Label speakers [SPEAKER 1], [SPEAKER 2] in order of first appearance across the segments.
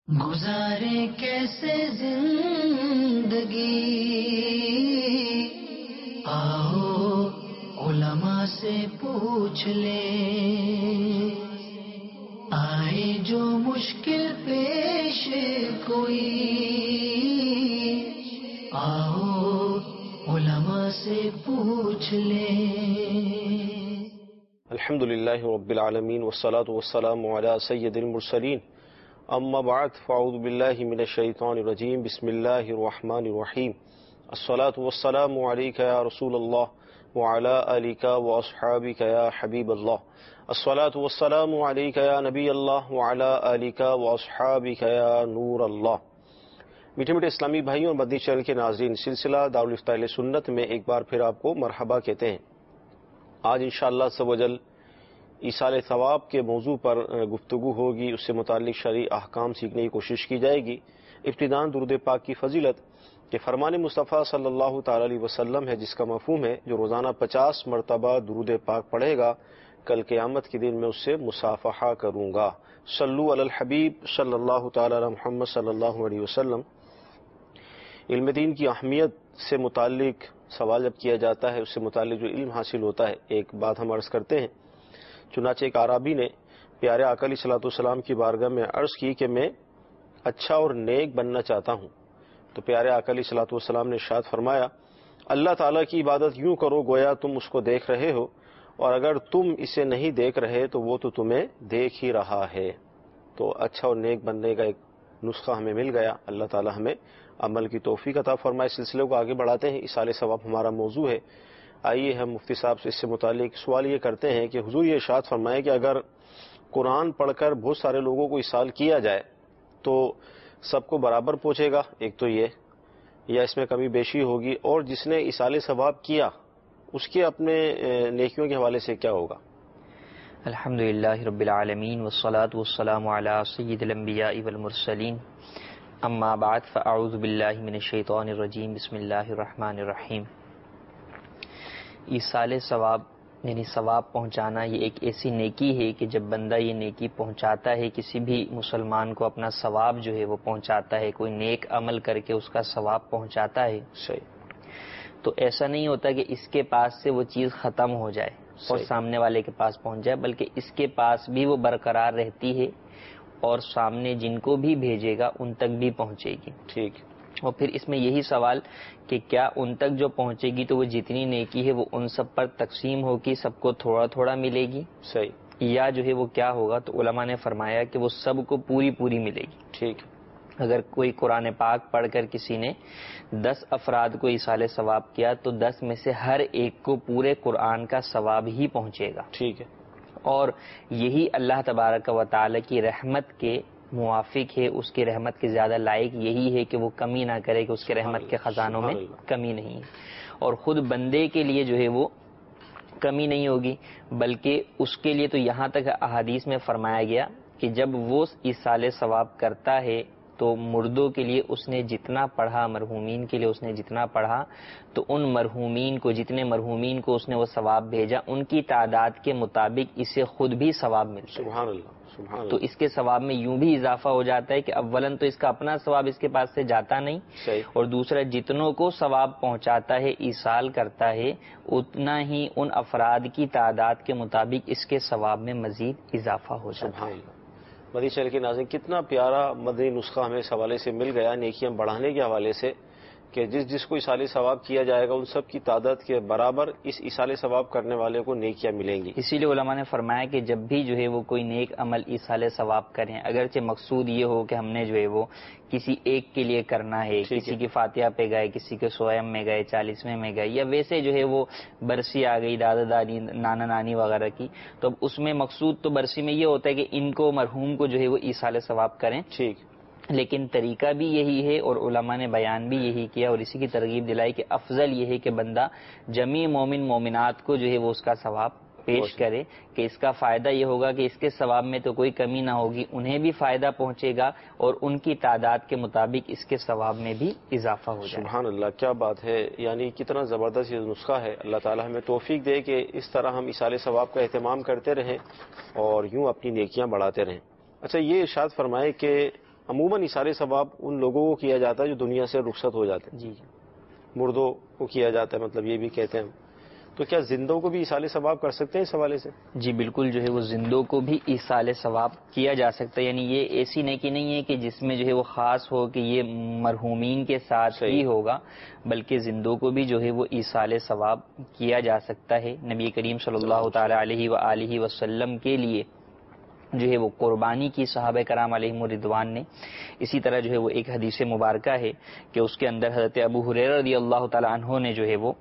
[SPEAKER 1] گزارے کیسے زندگی، آؤ علماء سے پوچھ لیں، آئے جو مشکل پیش کوئی، آؤ علماء سے پوچھ لیں۔
[SPEAKER 2] الحمدللہ رب العالمین والصلاة والسلام علی سید المرسلین، اما بعد فاعوذ باللہ من الشیطان الرجیم، بسم اللہ الرحمن الرحیم، الصلاة والسلام علیک یا رسول اللہ وعلی آلک واصحابک یا حبیب اللہ، الصلاة والسلام علیک یا نبی اللہ وعلی آلک واصحابک یا نور اللہ۔ میٹھے میٹھے اسلامی بھائیوں اور مدنی چینل کے ناظرین، سلسلہ دارالفتاء اہل سنت میں ایک بار پھر آپ کو مرحبا کہتے ہیں۔ آج انشاءاللہ عز و جل ایصال ثواب کے موضوع پر گفتگو ہوگی، اس سے متعلق شرعی احکام سیکھنے کی کوشش کی جائے گی۔ ابتداءً درود پاک کی فضیلت کہ فرمان مصطفیٰ صلی اللہ تعالی علیہ وسلم ہے، جس کا مفہوم ہے جو روزانہ 50 مرتبہ درود پاک پڑھے گا، کل قیامت کے دن میں اس سے مصافحہ کروں گا۔ صلو علی الحبیب صلی اللہ تعالی علی محمد صلی اللہ علیہ وسلم۔ علم دین کی اہمیت سے متعلق سوال جب کیا جاتا ہے، اس سے متعلق جو علم حاصل ہوتا ہے، ایک بات ہم عرض کرتے ہیں۔ چنانچہ ایک اعرابی نے پیارے آقا علیہ الصلوۃ والسلام کی بارگاہ میں عرض کی کہ میں اچھا اور نیک بننا چاہتا ہوں، تو پیارے آقا علیہ الصلوۃ والسلام نے ارشاد فرمایا، اللہ تعالیٰ کی عبادت یوں کرو گویا تم اس کو دیکھ رہے ہو، اور اگر تم اسے نہیں دیکھ رہے تو وہ تو تمہیں دیکھ ہی رہا ہے۔ تو اچھا اور نیک بننے کا ایک نسخہ ہمیں مل گیا۔ اللہ تعالیٰ ہمیں عمل کی توفیق عطا فرمائے۔ سلسلے کو آگے بڑھاتے ہیں، ایصال ثواب ہمارا موضوع ہے۔ آئیے ہم مفتی صاحب سے اس سے متعلق سوال یہ کرتے ہیں کہ حضور یہ ارشاد فرمائے کہ اگر قرآن پڑھ کر بہت سارے لوگوں کو ایصال کیا جائے تو سب کو برابر پہنچے گا، ایک تو یہ، یا اس میں کمی بیشی ہوگی، اور جس نے ایصال ثواب کیا اس کے اپنے نیکیوں کے حوالے سے کیا ہوگا؟
[SPEAKER 3] الحمدللہ رب العالمین والصلاة والسلام علی سید الانبیاء والمرسلین، اما بعد فاعوذ باللہ من الشیطان الرجیم، بسم اللہ الرحمن الرحیم۔ ایصال ثواب یعنی ثواب پہنچانا، یہ ایک ایسی نیکی ہے کہ جب بندہ یہ نیکی پہنچاتا ہے، کسی بھی مسلمان کو اپنا ثواب جو ہے وہ پہنچاتا ہے، کوئی نیک عمل کر کے اس کا ثواب پہنچاتا ہے،
[SPEAKER 2] صحیح،
[SPEAKER 3] تو ایسا نہیں ہوتا کہ اس کے پاس سے وہ چیز ختم ہو جائے اور سامنے والے کے پاس پہنچ جائے، بلکہ اس کے پاس بھی وہ برقرار رہتی ہے اور سامنے جن کو بھی بھیجے گا ان تک بھی پہنچے گی۔
[SPEAKER 2] ٹھیک۔
[SPEAKER 3] اور پھر اس میں یہی سوال کہ کیا ان تک جو پہنچے گی تو وہ جتنی نیکی ہے وہ ان سب پر تقسیم ہوگی، سب کو تھوڑا تھوڑا ملے گی،
[SPEAKER 2] صحیح،
[SPEAKER 3] یا جو ہے وہ کیا ہوگا؟ تو علماء نے فرمایا کہ وہ سب کو پوری پوری ملے گی۔
[SPEAKER 2] ٹھیک۔
[SPEAKER 3] اگر کوئی قرآن پاک پڑھ کر کسی نے 10 افراد کو ایصال ثواب کیا تو 10 میں سے ہر ایک کو پورے قرآن کا ثواب ہی پہنچے گا۔
[SPEAKER 2] ٹھیک ہے۔ اور
[SPEAKER 3] یہی اللہ تبارک و تعالی کی رحمت کے موافق ہے، اس کی رحمت کے زیادہ لائق یہی ہے کہ وہ کمی نہ کرے، کہ اس کے رحمت کے خزانوں میں کمی نہیں ہے، اور خود بندے کے لیے جو ہے وہ کمی نہیں ہوگی، بلکہ اس کے لیے تو یہاں تک احادیث میں فرمایا گیا کہ جب وہ ایصال ثواب کرتا ہے تو مردوں کے لیے اس نے جتنا پڑھا، مرحومین کے لیے اس نے جتنا پڑھا، تو ان مرحومین کو، جتنے مرحومین کو اس نے وہ ثواب بھیجا، ان کی تعداد کے مطابق اسے خود بھی ثواب ملتا ہے۔
[SPEAKER 2] سبحان اللہ، سبحان اللہ۔
[SPEAKER 3] تو اس کے ثواب میں یوں بھی اضافہ ہو جاتا ہے کہ اولاً تو اس کا اپنا ثواب اس کے پاس سے جاتا نہیں،
[SPEAKER 2] صحیح،
[SPEAKER 3] اور دوسرا جتنوں کو ثواب پہنچاتا ہے، ایصال کرتا ہے، اتنا ہی ان افراد کی تعداد کے مطابق اس کے ثواب میں مزید اضافہ ہو جاتا ہے۔
[SPEAKER 2] سبحان اللہ۔ مدنی چینل کے ناظرین، کتنا پیارا مدنی نسخہ ہمیں اس حوالے سے مل گیا، نیکیاں بڑھانے کے حوالے سے، کہ جس کو ایصال ثواب کیا جائے گا ان سب کی تعداد کے برابر اس ایصال ثواب کرنے والے کو نیکیاں ملیں گی۔
[SPEAKER 3] اسی لیے علماء نے فرمایا کہ جب بھی جو ہے وہ کوئی نیک عمل ایصال ثواب کریں، اگرچہ مقصود یہ ہو کہ ہم نے جو ہے وہ کسی ایک کے لیے کرنا ہے، کسی کی فاتحہ پہ گئے، کسی کے سویم میں گئے، 40ویں میں گئے، یا ویسے جو ہے وہ برسی آ گئی دادا دادی نانا نانی وغیرہ کی، تو اب اس میں مقصود تو برسی میں یہ ہوتا ہے کہ ان کو مرحوم کو جو ہے وہ ایصال ثواب کریں،
[SPEAKER 2] ٹھیک،
[SPEAKER 3] لیکن طریقہ بھی یہی ہے اور علماء نے بیان بھی یہی کیا، اور اسی کی ترغیب دلائی کہ افضل یہ ہے کہ بندہ جمیع مومن مومنات کو جو ہے وہ اس کا ثواب پیش کرے، کہ اس کا فائدہ یہ ہوگا کہ اس کے ثواب میں تو کوئی کمی نہ ہوگی، انہیں بھی فائدہ پہنچے گا اور ان کی تعداد کے مطابق اس کے ثواب میں بھی اضافہ ہو جائے۔
[SPEAKER 2] سبحان اللہ، کیا بات ہے، یعنی کتنا زبردست یہ نسخہ ہے۔ اللہ تعالیٰ ہمیں توفیق دے کہ اس طرح ہم ایصال ثواب کا اہتمام کرتے رہیں اور یوں اپنی نیکیاں بڑھاتے رہیں۔ اچھا، یہ ارشاد فرمائے کہ عموماً ایثار ثواب ان لوگوں کو کیا جاتا ہے جو دنیا سے رخصت ہو جاتے ہیں،
[SPEAKER 3] جی
[SPEAKER 2] مردوں کو کیا جاتا ہے، مطلب یہ بھی کہتے ہیں ہم. تو کیا زندوں کو بھی ایثار ثواب کر سکتے ہیں اس حوالے سے؟
[SPEAKER 3] جی بالکل، جو ہے وہ زندوں کو بھی ایصال ثواب کیا جا سکتا ہے. یعنی یہ ایسی نیکی نہیں ہے کہ جس میں جو ہے وہ خاص ہو کہ یہ مرحومین کے ساتھ ہی
[SPEAKER 2] صحیح.
[SPEAKER 3] ہوگا، بلکہ زندوں کو بھی جو ہے وہ ایصال ثواب کیا جا سکتا ہے. نبی کریم صلی اللہ تعالی علیہ وآلہ وسلم کے لیے جو ہے وہ قربانی کی صحابہ کرام علیہم الرضوان نے. اسی طرح جو ہے وہ ایک حدیث مبارکہ ہے کہ اس کے اندر حضرت ابو ہریرہ رضی اللہ تعالی عنہ نے جو ہے وہ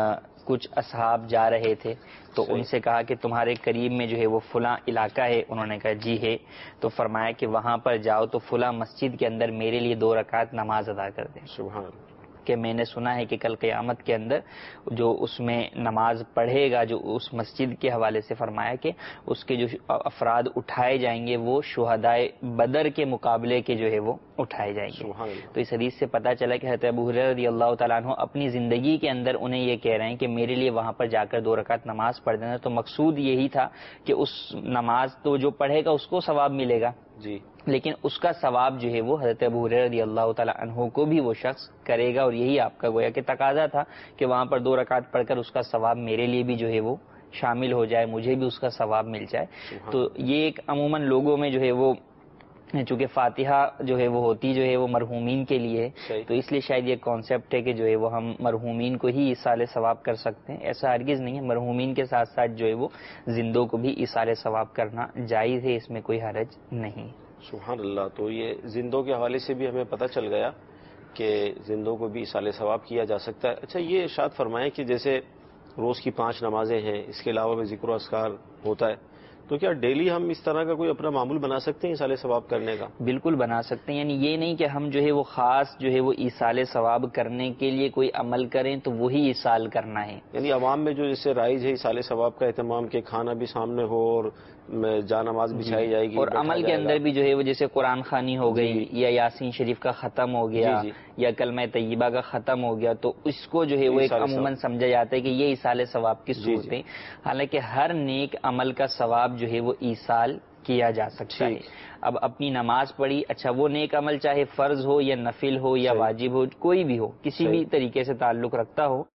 [SPEAKER 3] کچھ اصحاب جا رہے تھے تو ان سے کہا کہ تمہارے قریب میں جو ہے وہ فلاں علاقہ ہے. انہوں نے کہا جی ہے. تو فرمایا کہ وہاں پر جاؤ تو فلاں مسجد کے اندر میرے لیے 2 رکعت نماز ادا کر دیں.
[SPEAKER 2] سبحان اللہ.
[SPEAKER 3] کہ میں نے سنا ہے کہ کل قیامت کے اندر جو اس میں نماز پڑھے گا، جو اس مسجد کے حوالے سے فرمایا کہ اس کے جو افراد اٹھائے جائیں گے وہ شہدائے بدر کے مقابلے کے جو ہے وہ اٹھائے جائیں گے.
[SPEAKER 2] سبحان اللہ.
[SPEAKER 3] تو اس حدیث سے پتہ چلا کہ حضرت ابو ہریرہ رضی اللہ تعالیٰ عنہ اپنی زندگی کے اندر انہیں یہ کہہ رہے ہیں کہ میرے لیے وہاں پر جا کر 2 رکعت نماز پڑھ دینا. تو مقصود یہی تھا کہ اس نماز تو جو پڑھے گا اس کو ثواب ملے گا،
[SPEAKER 2] جی،
[SPEAKER 3] لیکن اس کا ثواب جو ہے وہ حضرت ابو ہریرہ رضی اللہ تعالی عنہ کو بھی وہ شخص کرے گا. اور یہی آپ کا گویا کہ تقاضا تھا کہ وہاں پر 2 رکعت پڑھ کر اس کا ثواب میرے لیے بھی جو ہے وہ شامل ہو جائے، مجھے بھی اس کا ثواب مل جائے. تو یہ ایک عموماً لوگوں میں جو ہے وہ چونکہ فاتحہ جو ہے وہ ہوتی جو ہے وہ مرحومین کے لیے، تو اس لیے شاید یہ کانسیپٹ ہے کہ جو ہے وہ ہم مرحومین کو ہی ایصال ثواب کر سکتے ہیں. ایسا ہرگز نہیں ہے، مرحومین کے ساتھ ساتھ جو ہے وہ زندوں کو بھی ایصال ثواب کرنا جائز ہے، اس میں کوئی حرج نہیں.
[SPEAKER 2] سبحان اللہ. تو یہ زندوں کے حوالے سے بھی ہمیں پتہ چل گیا کہ زندوں کو بھی ایصال ثواب کیا جا سکتا ہے. اچھا، یہ ارشاد فرمائیں کہ جیسے روز کی 5 نمازیں ہیں، اس کے علاوہ بھی ذکر و اذکار ہوتا ہے، تو کیا ڈیلی ہم اس طرح کا کوئی اپنا معمول بنا سکتے ہیں ایصال ثواب کرنے کا؟
[SPEAKER 3] بالکل بنا سکتے ہیں. یعنی یہ نہیں کہ ہم جو ہے وہ خاص جو ہے وہ ایصال ثواب کرنے کے لیے کوئی عمل کریں تو وہی ایصال کرنا ہے.
[SPEAKER 2] یعنی عوام میں جو جیسے رائج ہے ایصال ثواب کا اہتمام کہ کھانا بھی سامنے ہو اور جا نماز بچھائی جائے گی،
[SPEAKER 3] اور عمل کے اندر بھی جو ہے وہ جیسے قرآن خوانی ہو گئی یا یاسین شریف کا ختم ہو گیا یا کلمہ طیبہ کا ختم ہو گیا، تو اس کو جو ہے وہ ایک عموماً سمجھا جاتا ہے کہ یہ ایصال ثواب کی صورتیں. حالانکہ ہر نیک عمل کا ثواب جو ہے وہ ایصال کیا جا سکتا ہے. اب اپنی نماز پڑھی، اچھا وہ نیک عمل چاہے فرض ہو یا نفل ہو یا واجب ہو، کوئی بھی ہو، کسی بھی طریقے سے تعلق رکھتا ہو،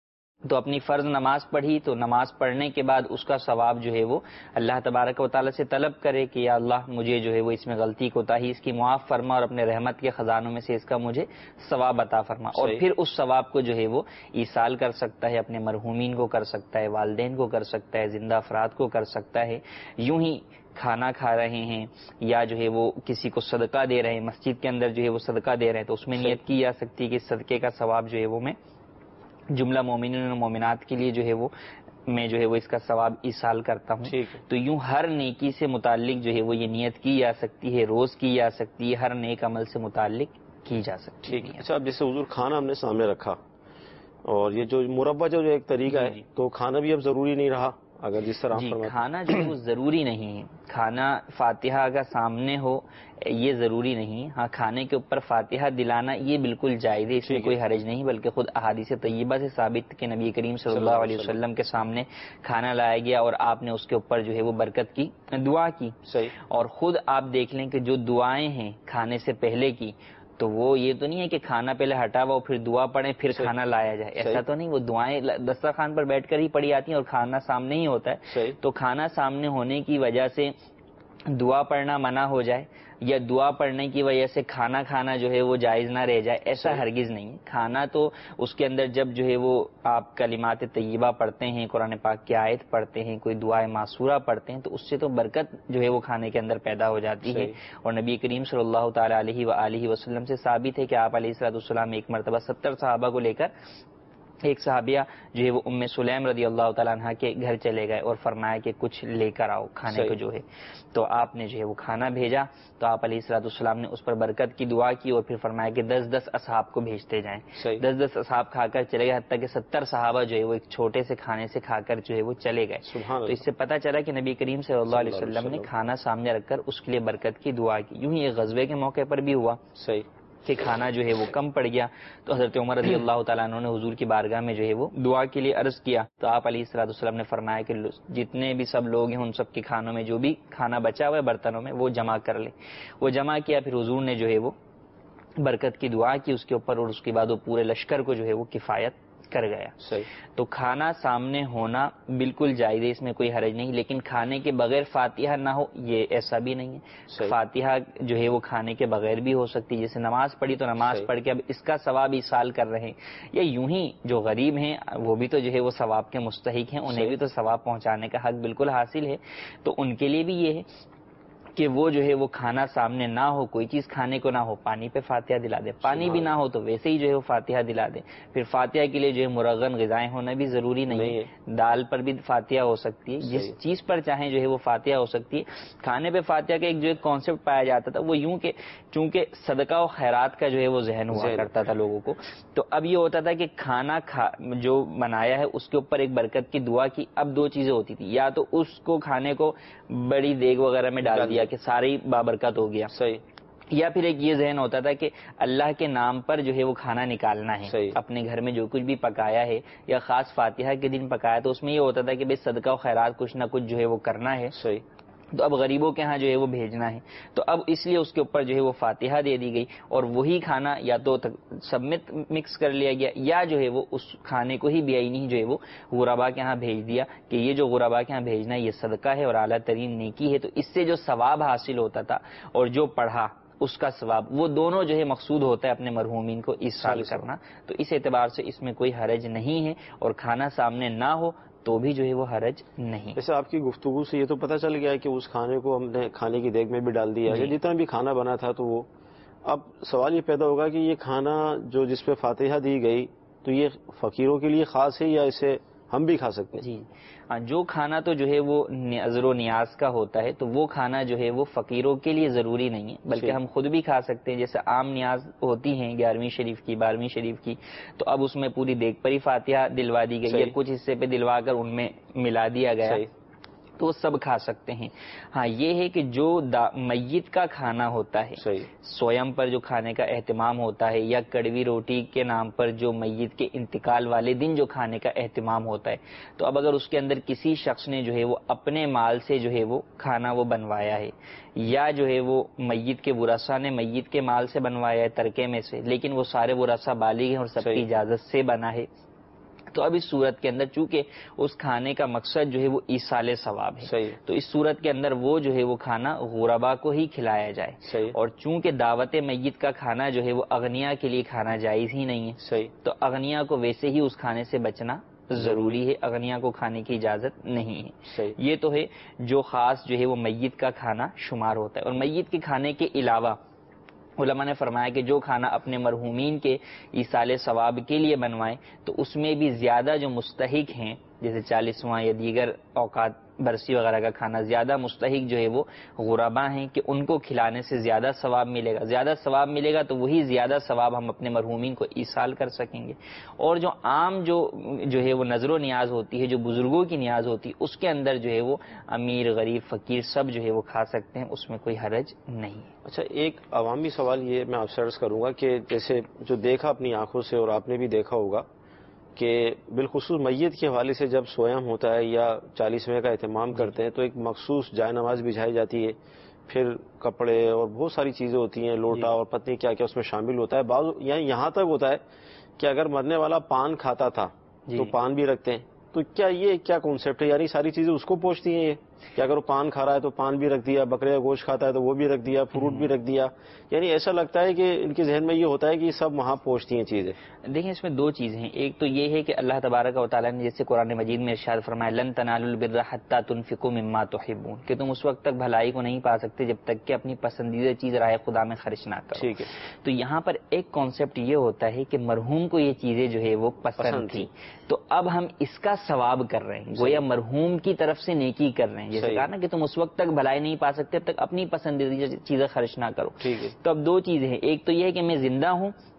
[SPEAKER 3] تو اپنی فرض نماز پڑھی تو نماز پڑھنے کے بعد اس کا ثواب جو ہے وہ اللہ تبارک و تعالیٰ سے طلب کرے کہ یا اللہ مجھے جو ہے وہ اس میں غلطی کوتاہی اس کی معاف فرما اور اپنے رحمت کے خزانوں میں سے اس کا مجھے ثواب عطا فرما. اور پھر اس ثواب کو جو ہے وہ ایصال کر سکتا ہے، اپنے مرحومین کو کر سکتا ہے، والدین کو کر سکتا ہے، زندہ افراد کو کر سکتا ہے. یوں ہی کھانا کھا رہے ہیں یا جو ہے وہ کسی کو صدقہ دے رہے ہیں، مسجد کے اندر جو ہے وہ صدقہ دے رہے ہیں، تو اس میں نیت کی جا سکتی ہے کہ صدقے کا ثواب جو ہے وہ میں جملہ مومنین و مومنات کے لیے جو ہے وہ میں جو ہے وہ اس کا ثواب ایصال کرتا ہوں. تو یوں ہر نیکی سے متعلق جو ہے وہ یہ نیت کی جا سکتی ہے، روز کی جا سکتی ہے، ہر نیک عمل سے متعلق کی جا سکتی ہے.
[SPEAKER 2] اچھا، اب جیسے حضور کھانا ہم نے سامنے رکھا اور یہ جو مربع جو ایک طریقہ ہے، تو کھانا بھی اب ضروری نہیں رہا اگر جس طرح
[SPEAKER 3] کھانا جو ہے وہ ضروری نہیں ہے. کھانا فاتحہ کا سامنے ہو یہ ضروری نہیں. ہاں، کھانے کے اوپر فاتحہ دلانا یہ بالکل جائز ہے، اس میں کوئی حرج نہیں، بلکہ خود احادیث طیبہ سے ثابت کہ نبی کریم صلی اللہ علیہ وسلم کے سامنے کھانا لایا گیا اور آپ نے اس کے اوپر جو ہے وہ برکت کی دعا کی. اور خود آپ دیکھ لیں کہ جو دعائیں ہیں کھانے سے پہلے کی، تو وہ یہ تو نہیں ہے کہ کھانا پہلے ہٹا ہوا پھر دعا پڑھیں پھر کھانا لایا جائے، ایسا تو نہیں. وہ دعائیں دسترخوان پر بیٹھ کر ہی پڑھی آتی ہیں اور کھانا سامنے ہی ہوتا ہے. تو کھانا سامنے ہونے کی وجہ سے دعا پڑھنا منع ہو جائے یا دعا پڑھنے کی وجہ سے کھانا کھانا جو ہے وہ جائز نہ رہ جائے، ایسا ہرگز نہیں ہے. کھانا تو اس کے اندر جب جو ہے وہ آپ کلمات طیبہ پڑھتے ہیں، قرآن پاک کی آیت پڑھتے ہیں، کوئی دعائے معصورہ پڑھتے ہیں، تو اس سے تو برکت جو ہے وہ کھانے کے اندر پیدا ہو جاتی ہے. اور نبی کریم صلی اللہ تعالی علیہ وآلہ وسلم سے ثابت ہے کہ آپ علیہ الصلوۃ والسلام ایک مرتبہ 70 صحابہ کو لے کر ایک صحابیہ جو ہے وہ ام سلیم رضی اللہ تعالیٰ عنہ کے گھر چلے گئے اور فرمایا کہ کچھ لے کر آؤ کھانے کو جو ہے. تو آپ نے جو ہے وہ کھانا بھیجا تو آپ علیہ الصلوۃ والسلام نے اس پر برکت کی دعا کی اور پھر فرمایا کہ 10 اصحاب کو بھیجتے جائیں. 10 اصحاب کھا کر چلے گئے، حتیٰ کہ 70 صحابہ جو ہے وہ ایک چھوٹے سے کھانے سے کھا کر جو ہے وہ چلے گئے. تو اس سے پتہ چلا کہ نبی کریم صلی اللہ علیہ وسلم نے کھانا سامنے رکھ کر اس کے لیے برکت کی دعا کی. یوں ہی ایک غزوے کے موقع پر بھی ہوا کہ کھانا جو ہے وہ کم پڑ گیا تو حضرت عمر رضی اللہ تعالیٰ عنہ نے حضور کی بارگاہ میں جو ہے وہ دعا کے لیے عرض کیا تو آپ علیہ الصلوۃ والسلام نے فرمایا کہ جتنے بھی سب لوگ ہیں ان سب کے کھانوں میں جو بھی کھانا بچا ہوا ہے برتنوں میں وہ جمع کر لیں. وہ جمع کیا, پھر حضور نے جو ہے وہ برکت کی دعا کی اس کے اوپر, اور اس کے بعد وہ پورے لشکر کو جو ہے وہ کفایت کر گیا.
[SPEAKER 2] صحیح.
[SPEAKER 3] تو کھانا سامنے ہونا بالکل جائز ہے, اس میں کوئی حرج نہیں, لیکن کھانے کے بغیر فاتحہ نہ ہو یہ ایسا بھی نہیں ہے.
[SPEAKER 2] صحیح.
[SPEAKER 3] فاتحہ جو ہے وہ کھانے کے بغیر بھی ہو سکتی ہے, جیسے نماز پڑھی تو نماز
[SPEAKER 2] صحیح.
[SPEAKER 3] پڑھ کے اب اس کا ثواب ایصال کر رہے ہیں, یا یوں ہی جو غریب ہیں وہ بھی تو جو ہے وہ ثواب کے مستحق ہیں, انہیں بھی تو ثواب پہنچانے کا حق بالکل حاصل ہے. تو ان کے لیے بھی یہ ہے کہ وہ جو ہے وہ کھانا سامنے نہ ہو, کوئی چیز کھانے کو نہ ہو, پانی پہ فاتحہ دلا دے, پانی بھی نہ ہو تو ویسے ہی جو ہے وہ فاتحہ دلا دے. پھر فاتحہ کے لیے جو ہے مرغن غذائیں ہونا بھی ضروری نہیں ہے, دال پر بھی فاتحہ ہو سکتی ہے, جس چیز پر چاہیں جو ہے وہ فاتحہ ہو سکتی ہے. کھانے پہ فاتحہ کا ایک جو ایک کانسیپٹ پایا جاتا تھا وہ یوں کہ چونکہ صدقہ و خیرات کا جو ہے وہ ذہن ہوا کرتا تھا لوگوں کو, تو اب یہ ہوتا تھا کہ کھانا جو بنایا ہے اس کے اوپر ایک برکت کی دعا کی. اب دو چیزیں ہوتی تھی, یا تو اس کو کھانے کو بڑی دیگ وغیرہ میں ڈال دیا کہ ساری بابرکت ہو گیا,
[SPEAKER 2] صحیح,
[SPEAKER 3] یا پھر ایک یہ ذہن ہوتا تھا کہ اللہ کے نام پر جو ہے وہ کھانا نکالنا ہے.
[SPEAKER 2] صحیح.
[SPEAKER 3] اپنے گھر میں جو کچھ بھی پکایا ہے یا خاص فاتحہ کے دن پکایا تو اس میں یہ ہوتا تھا کہ بھئی صدقہ و خیرات کچھ نہ کچھ جو ہے وہ کرنا ہے.
[SPEAKER 2] صحیح.
[SPEAKER 3] تو اب غریبوں کے ہاں جو ہے وہ بھیجنا ہے, تو اب اس لیے اس کے اوپر جو ہے وہ فاتحہ دے دی گئی, اور وہی کھانا یا تو سب میں مکس کر لیا گیا, یا جو ہے وہ اس کھانے کو ہی بیعینی جو ہے وہ غربا کے ہاں بھیج دیا کہ یہ جو غربا کے ہاں بھیجنا ہے یہ صدقہ ہے اور اعلیٰ ترین نیکی ہے. تو اس سے جو ثواب حاصل ہوتا تھا اور جو پڑھا اس کا ثواب, وہ دونوں جو ہے مقصود ہوتا ہے اپنے مرحومین کو ایصال کرنا. تو اس اعتبار سے اس میں کوئی حرج نہیں ہے, اور کھانا سامنے نہ ہو تو بھی جو ہے وہ حرج نہیں.
[SPEAKER 2] ویسے آپ کی گفتگو سے یہ تو پتہ چل گیا کہ اس کھانے کو ہم نے کھانے کی دیگ میں بھی ڈال دیا ہے, جتنا بھی کھانا بنا تھا تو وہ, اب سوال یہ پیدا ہوگا کہ یہ کھانا جو جس پہ فاتحہ دی گئی تو یہ فقیروں کے لیے خاص ہے یا اسے ہم بھی کھا سکتے ہیں؟
[SPEAKER 3] جی ہاں, جو کھانا تو جو ہے وہ نظر و نیاز کا ہوتا ہے تو وہ کھانا جو ہے وہ فقیروں کے لیے ضروری نہیں ہے, بلکہ ہم خود بھی کھا سکتے ہیں. جیسے عام نیاز ہوتی ہیں 11ویں شریف کی 12ویں شریف کی, تو اب اس میں پوری دیگ پر ہی فاتحہ دلوا دی گئی, یا کچھ حصے پہ دلوا کر ان میں ملا دیا گیا, تو وہ سب کھا سکتے ہیں. ہاں یہ ہے کہ جو میت کا کھانا ہوتا ہے, سویم پر جو کھانے کا اہتمام ہوتا ہے, یا کڑوی روٹی کے نام پر جو میت کے انتقال والے دن جو کھانے کا اہتمام ہوتا ہے, تو اب اگر اس کے اندر کسی شخص نے جو ہے وہ اپنے مال سے جو ہے وہ کھانا وہ بنوایا ہے, یا جو ہے وہ میت کے ورثاء نے میت کے مال سے بنوایا ہے ترکے میں سے, لیکن وہ سارے ورثاء بالغ ہیں اور سب کی اجازت سے بنا ہے, تو اب اس صورت کے اندر چونکہ اس کھانے کا مقصد جو ہے وہ ایصال ثواب ہے, تو اس صورت کے اندر وہ جو ہے وہ کھانا غربا کو ہی کھلایا جائے. اور چونکہ دعوت میت کا کھانا جو ہے وہ اغنیا کے لیے کھانا جائز ہی نہیں ہے, تو اغنیا کو ویسے ہی اس کھانے سے بچنا ضروری ہے, اغنیا کو کھانے کی اجازت نہیں ہے. یہ تو ہے جو خاص جو ہے وہ میت کا کھانا شمار ہوتا ہے. اور میت کے کھانے کے علاوہ علماء نے فرمایا کہ جو کھانا اپنے مرحومین کے ایصال ثواب کے لیے بنوائیں تو اس میں بھی زیادہ جو مستحق ہیں, جیسے 40واں یا دیگر اوقات برسی وغیرہ کا کھانا, زیادہ مستحق جو ہے وہ غربا ہیں کہ ان کو کھلانے سے زیادہ ثواب ملے گا. زیادہ ثواب ملے گا تو وہی زیادہ ثواب ہم اپنے مرحومین کو ایصال کر سکیں گے. اور جو عام جو ہے وہ نظر و نیاز ہوتی ہے, جو بزرگوں کی نیاز ہوتی ہے, اس کے اندر جو ہے وہ امیر غریب فقیر سب جو ہے وہ کھا سکتے ہیں, اس میں کوئی حرج نہیں.
[SPEAKER 2] اچھا, ایک عوامی سوال یہ میں آپ سے عرض کروں گا کہ جیسے جو دیکھا اپنی آنکھوں سے اور آپ نے بھی دیکھا ہوگا کہ بالخصوص میت کے حوالے سے جب سویم ہوتا ہے یا 40ویں کا اہتمام کرتے ہیں تو ایک مخصوص جائے نماز بچھائی جاتی ہے, پھر کپڑے اور بہت ساری چیزیں ہوتی ہیں, لوٹا اور پتنی کیا کیا اس میں شامل ہوتا ہے. بعض یہاں تک ہوتا ہے کہ اگر مرنے والا پان کھاتا تھا تو پان بھی رکھتے ہیں. تو کیا یہ کیا کانسیپٹ ہے, یعنی ساری چیزیں اس کو پہنچتی ہیں یہ کہ اگر وہ پان کھا رہا ہے تو پان بھی رکھ دیا, بکرے کا گوشت کھاتا ہے تو وہ بھی رکھ دیا, فروٹ بھی رکھ دیا, یعنی ایسا لگتا ہے کہ ان کے ذہن میں یہ ہوتا ہے کہ یہ سب وہاں پہنچتی ہیں چیزیں.
[SPEAKER 3] دیکھیں اس میں دو چیزیں ہیں. ایک تو یہ ہے کہ اللہ تبارک و تعالیٰ نے جیسے قرآن مجید میں ارشاد فرمایا لن تنالوا البر حتى تنفقوا مما تحبون, کہ تم اس وقت تک بھلائی کو نہیں پا سکتے جب تک کہ اپنی پسندیدہ چیز راہ خدا میں خرچ نہ کرو.
[SPEAKER 2] ٹھیک ہے.
[SPEAKER 3] تو یہاں پر ایک کانسیپٹ یہ ہوتا ہے کہ مرحوم کو یہ چیزیں جو ہے وہ پسند تھی, تو اب ہم اس کا ثواب کر رہے ہیں, گویا مرحوم کی طرف سے نیکی کر رہے ہیں. جیسے کہا نا کہ تم اس وقت تک بھلائی نہیں پا سکتے تب تک اپنی پسندیدہ چیزیں خرچ نہ کرو.
[SPEAKER 2] ٹھیک ہے.
[SPEAKER 3] تو اب دو چیزیں ہیں, ایک تو یہ ہے کہ میں زندہ ہوں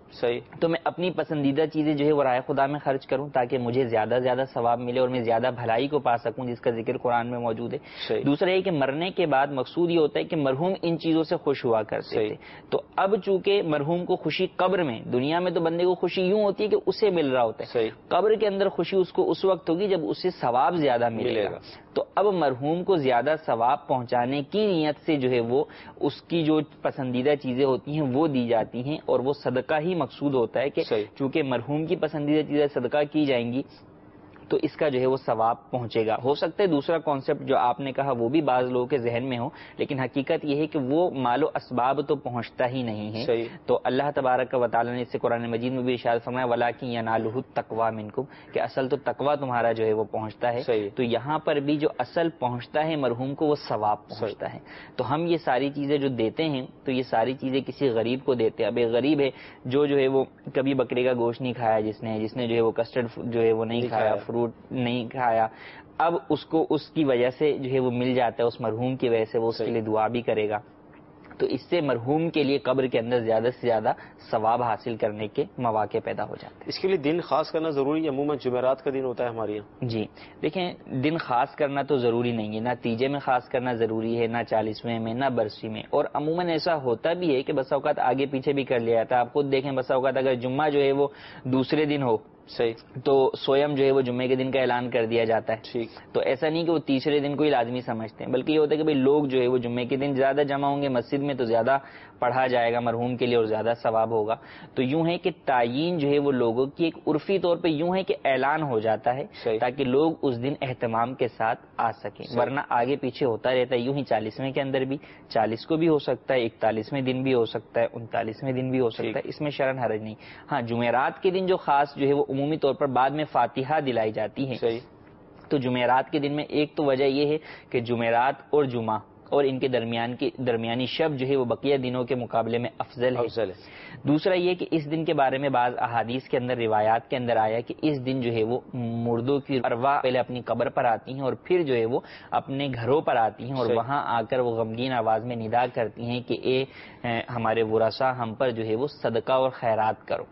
[SPEAKER 2] صحیح.
[SPEAKER 3] تو میں اپنی پسندیدہ چیزیں جو ہے وہ رائے خدا میں خرچ کروں تاکہ مجھے زیادہ سے زیادہ ثواب ملے اور میں زیادہ بھلائی کو پا سکوں، جس کا ذکر قرآن میں موجود ہے.
[SPEAKER 2] صحیح.
[SPEAKER 3] دوسرا یہ کہ مرنے کے بعد مقصود یہ ہوتا ہے کہ مرحوم ان چیزوں سے خوش ہوا کرتے تھے. تو اب چونکہ مرحوم کو خوشی قبر میں، دنیا میں تو بندے کو خوشی یوں ہوتی ہے کہ اسے مل رہا ہوتا ہے،
[SPEAKER 2] صحیح.
[SPEAKER 3] قبر کے اندر خوشی اس کو اس وقت ہوگی جب اسے ثواب زیادہ ملے گا. تو اب مرحوم کو زیادہ ثواب پہنچانے کی نیت سے جو ہے وہ اس کی جو پسندیدہ چیزیں ہوتی ہیں وہ دی جاتی ہیں، اور وہ صدقہ ہی مقصود ہوتا ہے کہ چونکہ مرحوم کی پسندیدہ چیزیں صدقہ کی جائیں گی تو اس کا جو ہے وہ ثواب پہنچے گا. ہو سکتا ہے دوسرا کانسیپٹ جو آپ نے کہا وہ بھی بعض لوگوں کے ذہن میں ہو، لیکن حقیقت یہ ہے کہ وہ مال و اسباب تو پہنچتا ہی نہیں ہے. تو اللہ تبارک و تعالیٰ نے اس سے قرآن مجید میں بھی ارشاد فرمایا وَلَٰكِن يَنَالُهُ التَّقْوَىٰ مِنكُمْ، کہ اصل تو تقویٰ تمہارا جو ہے وہ پہنچتا ہے. تو یہاں پر بھی جو اصل پہنچتا ہے مرحوم کو وہ ثواب پہنچتا ہے. تو ہم یہ ساری چیزیں جو دیتے ہیں تو یہ ساری چیزیں کسی غریب کو دیتے ہیں. اب ایک غریب ہے جو ہے وہ کبھی بکرے کا گوشت نہیں کھایا، جس نے جو ہے وہ کسٹرڈ جو ہے وہ نہیں کھایا، فروٹ نہیں کھایا، اب اس کو اس کی وجہ سے جو ہے وہ مل جاتا ہے، اس مرحوم کی وجہ سے وہ اس کے لیے دعا بھی کرے گا. تو اس سے مرحوم کے لیے قبر کے اندر زیادہ سے زیادہ ثواب حاصل کرنے کے مواقع پیدا ہو جاتے ہیں.
[SPEAKER 2] اس کے لیے دن خاص کرنا ضروری ہے؟ عموماً جمعرات کا دن ہوتا ہے ہمارے یہاں.
[SPEAKER 3] جی دیکھیں، دن خاص کرنا تو ضروری نہیں ہے، نہ تیجے میں خاص کرنا ضروری ہے، نہ 40ویں میں، نہ برسی میں. اور عموماً ایسا ہوتا بھی ہے کہ بسا اوقات آگے پیچھے بھی کر لیا جاتا ہے. آپ خود دیکھیں بسا اوقات اگر جمعہ جو ہے وہ دوسرے دن ہو تو سویم جو ہے وہ جمعے کے دن کا اعلان کر دیا جاتا ہے. تو ایسا نہیں کہ وہ تیسرے دن کو ہی لازمی سمجھتے ہیں، بلکہ یہ ہوتا ہے کہ بھئی لوگ جو ہے وہ جمعے کے دن زیادہ جمع ہوں گے مسجد میں تو زیادہ پڑھا جائے گا مرحوم کے لیے اور زیادہ ثواب ہوگا. تو یوں ہے کہ تعیین جو ہے وہ لوگوں کی ایک عرفی طور پہ یوں ہے کہ اعلان ہو جاتا ہے تاکہ لوگ اس دن اہتمام کے ساتھ آ سکیں. ورنہ آگے پیچھے ہوتا رہتا ہے. یوں ہی 40ویں کے اندر بھی 40 کو بھی ہو سکتا ہے، 41ویں دن بھی ہو سکتا ہے، 39ویں دن بھی ہو سکتا ہے. اس میں شرن حرج نہیں. ہاں جمعرات کے دن جو خاص جو ہے وہ عمومی طور پر بعد میں فاتحہ دلائی جاتی ہے. تو جمعرات کے دن میں ایک تو وجہ یہ ہے کہ جمعرات اور جمعہ اور ان کے درمیانی شب جو ہے وہ بقیہ دنوں کے مقابلے میں افضل ہے. دوسرا یہ کہ اس دن کے بارے میں بعض احادیث کے اندر روایات کے اندر آیا کہ اس دن جو ہے وہ مردوں کی ارواح پہلے اپنی قبر پر آتی ہیں اور پھر جو ہے وہ اپنے گھروں پر آتی ہیں اور وہاں آ کر وہ غمگین آواز میں ندا کرتی ہیں کہ اے ہمارے ورثاء ہم پر جو ہے وہ صدقہ اور خیرات کرو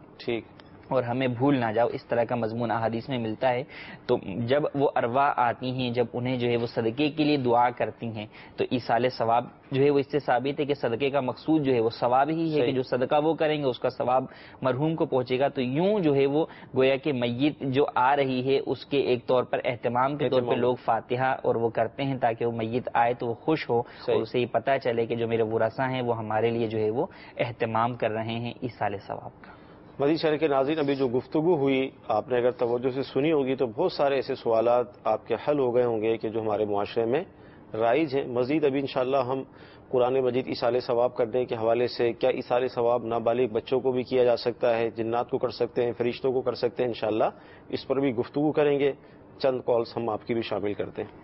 [SPEAKER 3] اور ہمیں بھول نہ جاؤ. اس طرح کا مضمون احادیث میں ملتا ہے. تو جب وہ ارواح آتی ہیں، جب انہیں جو ہے وہ صدقے کے لیے دعا کرتی ہیں تو ایصال ثواب جو ہے وہ اس سے ثابت ہے کہ صدقے کا مقصود جو ہے وہ ثواب ہی ہے کہ جو صدقہ وہ کریں گے اس کا ثواب مرحوم کو پہنچے گا. تو یوں جو ہے وہ گویا کہ میت جو آ رہی ہے اس کے ایک طور پر اہتمام کے طور پہ لوگ فاتحہ اور وہ کرتے ہیں تاکہ وہ میت آئے تو وہ خوش ہو اور اسے یہ پتہ چلے کہ جو میرے ورثاء ہیں وہ ہمارے لیے جو ہے وہ اہتمام کر رہے ہیں ایصال ثواب کا.
[SPEAKER 2] مزید شہر کے ناظرین، ابھی جو گفتگو ہوئی آپ نے اگر توجہ سے سنی ہوگی تو بہت سارے ایسے سوالات آپ کے حل ہو گئے ہوں گے کہ جو ہمارے معاشرے میں رائج ہیں. مزید ابھی انشاءاللہ ہم قرآن مجید ایصال ثواب کرنے کے حوالے سے، کیا ایصال ثواب نابالغ بچوں کو بھی کیا جا سکتا ہے، جنات کو کر سکتے ہیں، فرشتوں کو کر سکتے ہیں، انشاءاللہ اس پر بھی گفتگو کریں گے. چند کالز ہم آپ کی بھی شامل کرتے ہیں.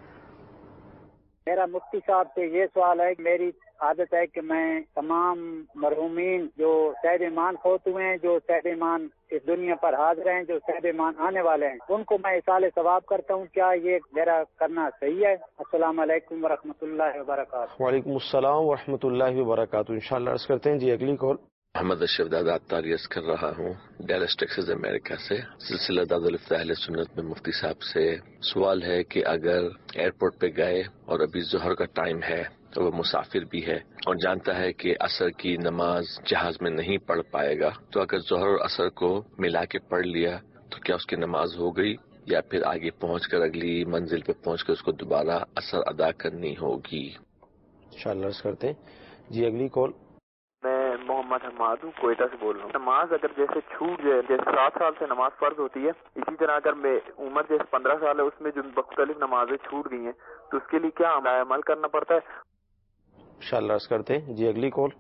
[SPEAKER 4] میرا مفتی صاحب سے یہ سوال ہے کہ میری عادت ہے کہ میں تمام مرحومین جو شہد ایمان فوت ہوئے ہیں، جو شہد ایمان اس دنیا پر حاضر ہیں، جو شہد ایمان آنے والے ہیں، ان کو میں ایصال ثواب کرتا ہوں. کیا یہ میرا کرنا صحیح ہے؟ السلام علیکم ورحمۃ اللہ وبرکاتہ.
[SPEAKER 2] وعلیکم السلام ورحمۃ اللہ وبرکاتہ. انشاءاللہ عرض کرتے ہیں. جی اگلی کال.
[SPEAKER 5] محمد اشرف دادا عطاریس کر رہا ہوں ڈیلس ٹیکساس امریکہ سے. سلسلہ داد الفتاح اہل سنت میں مفتی صاحب سے سوال ہے کہ اگر ایئرپورٹ پہ گئے اور ابھی ظہر کا ٹائم ہے تو وہ مسافر بھی ہے اور جانتا ہے کہ عصر کی نماز جہاز میں نہیں پڑھ پائے گا، تو اگر ظہر اور عصر کو ملا کے پڑھ لیا تو کیا اس کی نماز ہو گئی یا پھر آگے پہنچ کر اگلی منزل پہ پہنچ کر اس کو دوبارہ عصر ادا کرنی ہوگی؟
[SPEAKER 2] انشاءاللہ عرض کرتے ہیں. جی اگلی کال.
[SPEAKER 6] میں محمد حماد ہوں، کوئٹہ سے بول رہا ہوں. نماز اگر جیسے چھوٹ جائے، جیسے 7 سال سے نماز فرض ہوتی ہے، اسی طرح اگر میں عمر جیسے 15 سال ہے اس میں جو مختلف نمازیں چھوٹ گئی ہیں تو اس کے لیے کیا عمل کرنا پڑتا ہے؟
[SPEAKER 2] انشاءاللہ عرض کرتے ہیں. جی اگلی کال.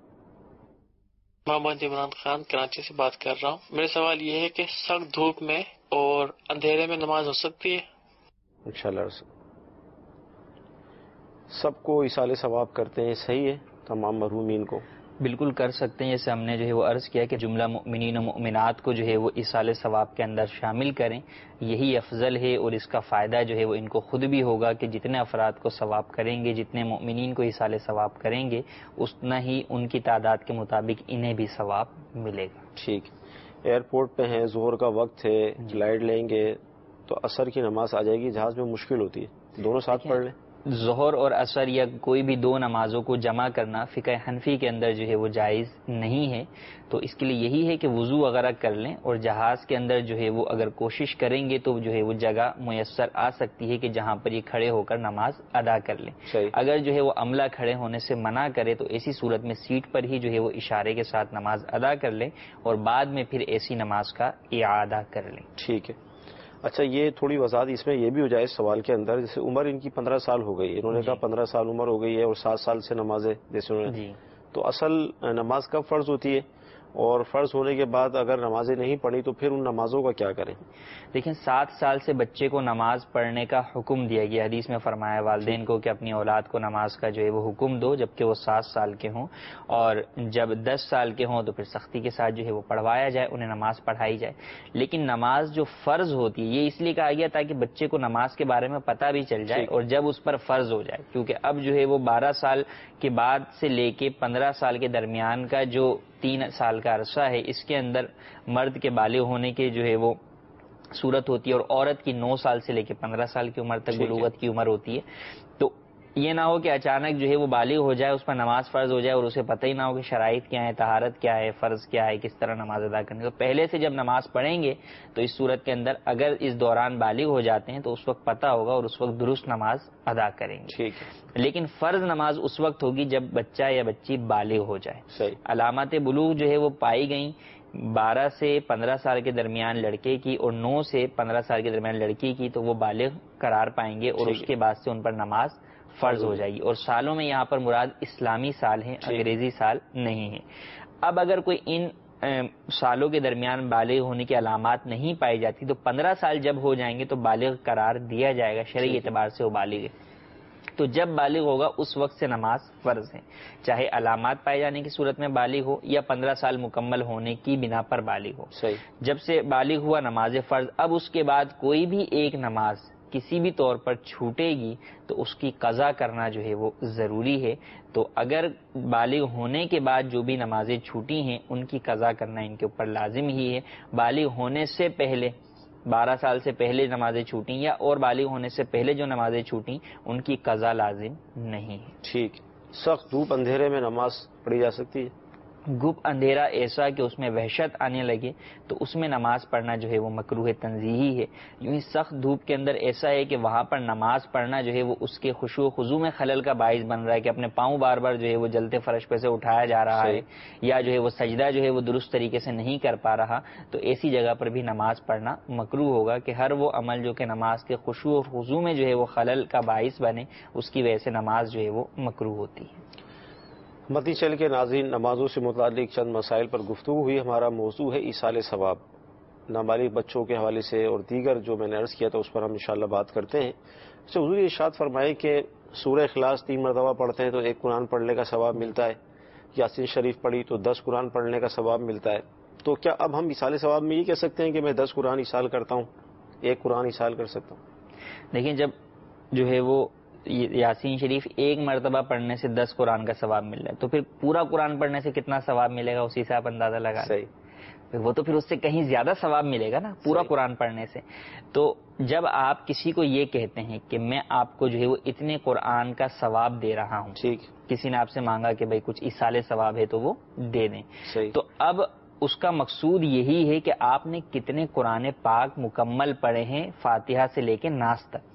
[SPEAKER 7] محمد عمران خان کراچی سے بات کر رہا ہوں. میرا سوال یہ ہے کہ سخت دھوپ میں اور اندھیرے میں نماز ہو سکتی ہے؟
[SPEAKER 2] انشاءاللہ عرض. سب کو ایصال ثواب کرتے ہیں، صحیح ہے. تمام مرحومین کو
[SPEAKER 3] بالکل کر سکتے ہیں. جیسے ہم نے جو ہے وہ عرض کیا کہ جملہ مؤمنین و مؤمنات کو جو ہے وہ ایصال ثواب کے اندر شامل کریں، یہی افضل ہے اور اس کا فائدہ جو ہے وہ ان کو خود بھی ہوگا کہ جتنے افراد کو ثواب کریں گے، جتنے مؤمنین کو ایصال ثواب کریں گے اتنا ہی ان کی تعداد کے مطابق انہیں بھی ثواب ملے گا.
[SPEAKER 2] ٹھیک. ایئرپورٹ پہ ہیں، ظہر کا وقت ہے، فلائٹ لیں گے تو عصر کی نماز آ جائے گی، جہاز میں مشکل ہوتی ہے، دونوں ساتھ پڑھ لیں؟
[SPEAKER 3] ظہر اور عصر یا کوئی بھی دو نمازوں کو جمع کرنا فقہ حنفی کے اندر جو ہے وہ جائز نہیں ہے. تو اس کے لیے یہی ہے کہ وضو وغیرہ کر لیں، اور جہاز کے اندر جو ہے وہ اگر کوشش کریں گے تو جو ہے وہ جگہ میسر آ سکتی ہے کہ جہاں پر یہ کھڑے ہو کر نماز ادا کر لیں. اگر جو ہے وہ عملہ کھڑے ہونے سے منع کرے تو ایسی صورت میں سیٹ پر ہی جو ہے وہ اشارے کے ساتھ نماز ادا کر لیں اور بعد میں پھر ایسی نماز کا اعادہ کر لیں.
[SPEAKER 2] ٹھیک ہے. اچھا، یہ تھوڑی وضاحت اس میں یہ بھی ہو جائے سوال کے اندر، جیسے عمر ان کی 15 سال ہو گئی، انہوں نے کہا 15 سال عمر ہو گئی ہے اور 7 سال سے نمازیں جیسے انہوں نے، تو اصل نماز کب فرض ہوتی ہے، اور فرض ہونے کے بعد اگر نمازیں نہیں پڑھی تو پھر ان نمازوں کا کیا کریں؟
[SPEAKER 3] دیکھیں 7 سال سے بچے کو نماز پڑھنے کا حکم دیا گیا، حدیث میں فرمایا والدین کو کہ اپنی اولاد کو نماز کا جو ہے وہ حکم دو جبکہ وہ 7 سال کے ہوں، اور جب 10 سال کے ہوں تو پھر سختی کے ساتھ جو ہے وہ پڑھوایا جائے، انہیں نماز پڑھائی جائے. لیکن نماز جو فرض ہوتی ہے یہ اس لیے کہا گیا تاکہ بچے کو نماز کے بارے میں پتہ بھی چل جائے اور جب اس پر فرض ہو جائے، کیونکہ اب جو ہے وہ 12 سال کے بعد سے لے کے 15 سال کے درمیان کا جو 3 سال کا عرصہ ہے اس کے اندر مرد کے بالغ ہونے کے جو ہے وہ صورت ہوتی ہے، اور عورت کی 9 سال سے لے کے 15 سال کی عمر تک بلوغت کی عمر ہوتی ہے. تو یہ نہ ہو کہ اچانک جو ہے وہ بالغ ہو جائے، اس پر نماز فرض ہو جائے اور اسے پتہ ہی نہ ہو کہ شرائط کیا ہے، طہارت کیا ہے، فرض کیا ہے، کس طرح نماز ادا کرنی. تو پہلے سے جب نماز پڑھیں گے تو اس صورت کے اندر اگر اس دوران بالغ ہو جاتے ہیں تو اس وقت پتہ ہوگا اور اس وقت درست نماز ادا کریں گے. لیکن فرض نماز اس وقت ہوگی جب بچہ یا بچی بالغ ہو جائے. علامات بلوغ جو ہے وہ پائی گئیں 12 سے 15 سال کے درمیان لڑکے کی اور 9 سے 15 سال کے درمیان لڑکی کی، تو وہ بالغ قرار پائیں گے اور اس کے بعد سے ان پر نماز فرض ہو جائے گی. اور سالوں میں یہاں پر مراد اسلامی سال ہیں، انگریزی سال نہیں ہے. اب اگر کوئی ان سالوں کے درمیان بالغ ہونے کی علامات نہیں پائی جاتی تو 15 سال جب ہو جائیں گے تو بالغ قرار دیا جائے گا، شرعی اعتبار سے وہ بالغ ہے. تو جب بالغ ہوگا اس وقت سے نماز فرض ہے، چاہے علامات پائے جانے کی صورت میں بالغ ہو یا 15 سال مکمل ہونے کی بنا پر بالغ ہو. جب سے بالغ ہوا نماز فرض. اب اس کے بعد کوئی بھی ایک نماز کسی بھی طور پر چھوٹے گی تو اس کی قضا کرنا جو ہے وہ ضروری ہے. تو اگر بالغ ہونے کے بعد جو بھی نمازیں چھوٹی ہیں ان کی قضا کرنا ان کے اوپر لازم ہی ہے. بالغ ہونے سے پہلے 12 سال سے پہلے نمازیں چھوٹیں یا اور بالغ ہونے سے پہلے جو نمازیں چھوٹیں ان کی قضا لازم نہیں ہے.
[SPEAKER 2] ٹھیک. سخت دھوپ اندھیرے میں نماز پڑھی جا سکتی ہے؟
[SPEAKER 3] گپ اندھیرا ایسا کہ اس میں وحشت آنے لگے تو اس میں نماز پڑھنا جو ہے وہ مکروہ تنزیہی ہے. یوں ہی سخت دھوپ کے اندر ایسا ہے کہ وہاں پر نماز پڑھنا جو ہے وہ اس کے خشوع و خضوع میں خلل کا باعث بن رہا ہے کہ اپنے پاؤں بار بار جو ہے وہ جلتے فرش پہ سے اٹھایا جا رہا ہے یا جو ہے وہ سجدہ جو ہے وہ درست طریقے سے نہیں کر پا رہا، تو ایسی جگہ پر بھی نماز پڑھنا مکروہ ہوگا کہ ہر وہ عمل جو کہ نماز کے خشوع و خضوع میں جو ہے وہ خلل کا باعث بنے اس کی وجہ سے نماز جو ہے وہ مکروہ ہوتی ہے.
[SPEAKER 2] مدنی چینل کے ناظرین، نمازوں سے متعلق چند مسائل پر گفتگو ہوئی. ہمارا موضوع ہے ایصال ثواب، نابالغ بچوں کے حوالے سے اور دیگر جو میں نے عرض کیا تھا اس پر ہم انشاءاللہ بات کرتے ہیں. اچھا، حضور ارشاد فرمائے کہ سورہ اخلاص 3 مرتبہ پڑھتے ہیں تو 1 قرآن پڑھنے کا ثواب ملتا ہے، یاسین شریف پڑھی تو 10 قرآن پڑھنے کا ثواب ملتا ہے. تو کیا اب ہم ایصال ثواب میں یہ کہہ سکتے ہیں کہ میں 10 قرآن ایصال کرتا ہوں، 1 قرآن ایصال کر سکتا ہوں؟
[SPEAKER 3] دیکھیں، جب جو ہے وہ یاسین شریف 1 مرتبہ پڑھنے سے 10 قرآن کا ثواب مل رہا ہے تو پھر پورا قرآن پڑھنے سے کتنا ثواب ملے گا اسی سے آپ اندازہ لگا. وہ تو پھر اس سے کہیں زیادہ ثواب ملے گا نا پورا قرآن پڑھنے سے. تو جب آپ کسی کو یہ کہتے ہیں کہ میں آپ کو جو ہے وہ اتنے قرآن کا ثواب دے رہا ہوں، کسی نے آپ سے مانگا کہ بھائی کچھ ایصال ثواب ہے تو وہ دے دیں، تو اب اس کا مقصود یہی ہے کہ آپ نے کتنے قرآن پاک مکمل پڑھے ہیں فاتحہ سے لے کے ناس تک،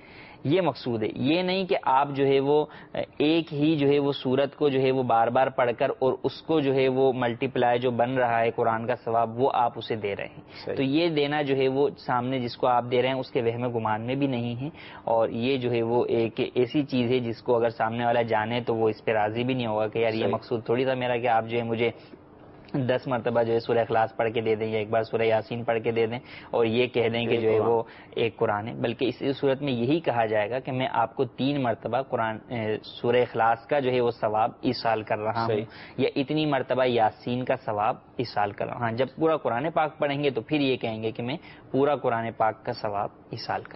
[SPEAKER 3] یہ مقصود ہے. یہ نہیں کہ آپ جو ہے وہ ایک ہی جو ہے وہ سورت کو جو ہے وہ بار بار پڑھ کر اور اس کو جو ہے وہ ملٹی پلائی جو بن رہا ہے قرآن کا ثواب وہ آپ اسے دے رہے ہیں. تو یہ دینا جو ہے وہ سامنے جس کو آپ دے رہے ہیں اس کے وہم گمان میں بھی نہیں ہے، اور یہ جو ہے وہ ایک ایسی چیز ہے جس کو اگر سامنے والا جانے تو وہ اس پہ راضی بھی نہیں ہوگا کہ یار یہ مقصود تھوڑی تھا میرا کہ آپ جو ہے مجھے 10 مرتبہ جو ہے سورہ اخلاص پڑھ کے دے دیں یا 1 بار سورہ یاسین پڑھ کے دے دیں اور یہ کہہ دیں کہ جو ہے وہ 1 قرآن ہے. بلکہ اس صورت میں یہی کہا جائے گا کہ میں آپ کو 3 مرتبہ قرآن سورہ اخلاص کا جو ہے وہ ثواب ایصال کر رہا ہوں یا اتنی مرتبہ یاسین کا ثواب ایصال کر رہا ہوں. ہاں، جب پورا قرآن پاک پڑھیں گے تو پھر یہ کہیں گے کہ میں پورا قرآن پاک کا ثواب ایصال کر رہا ہوں.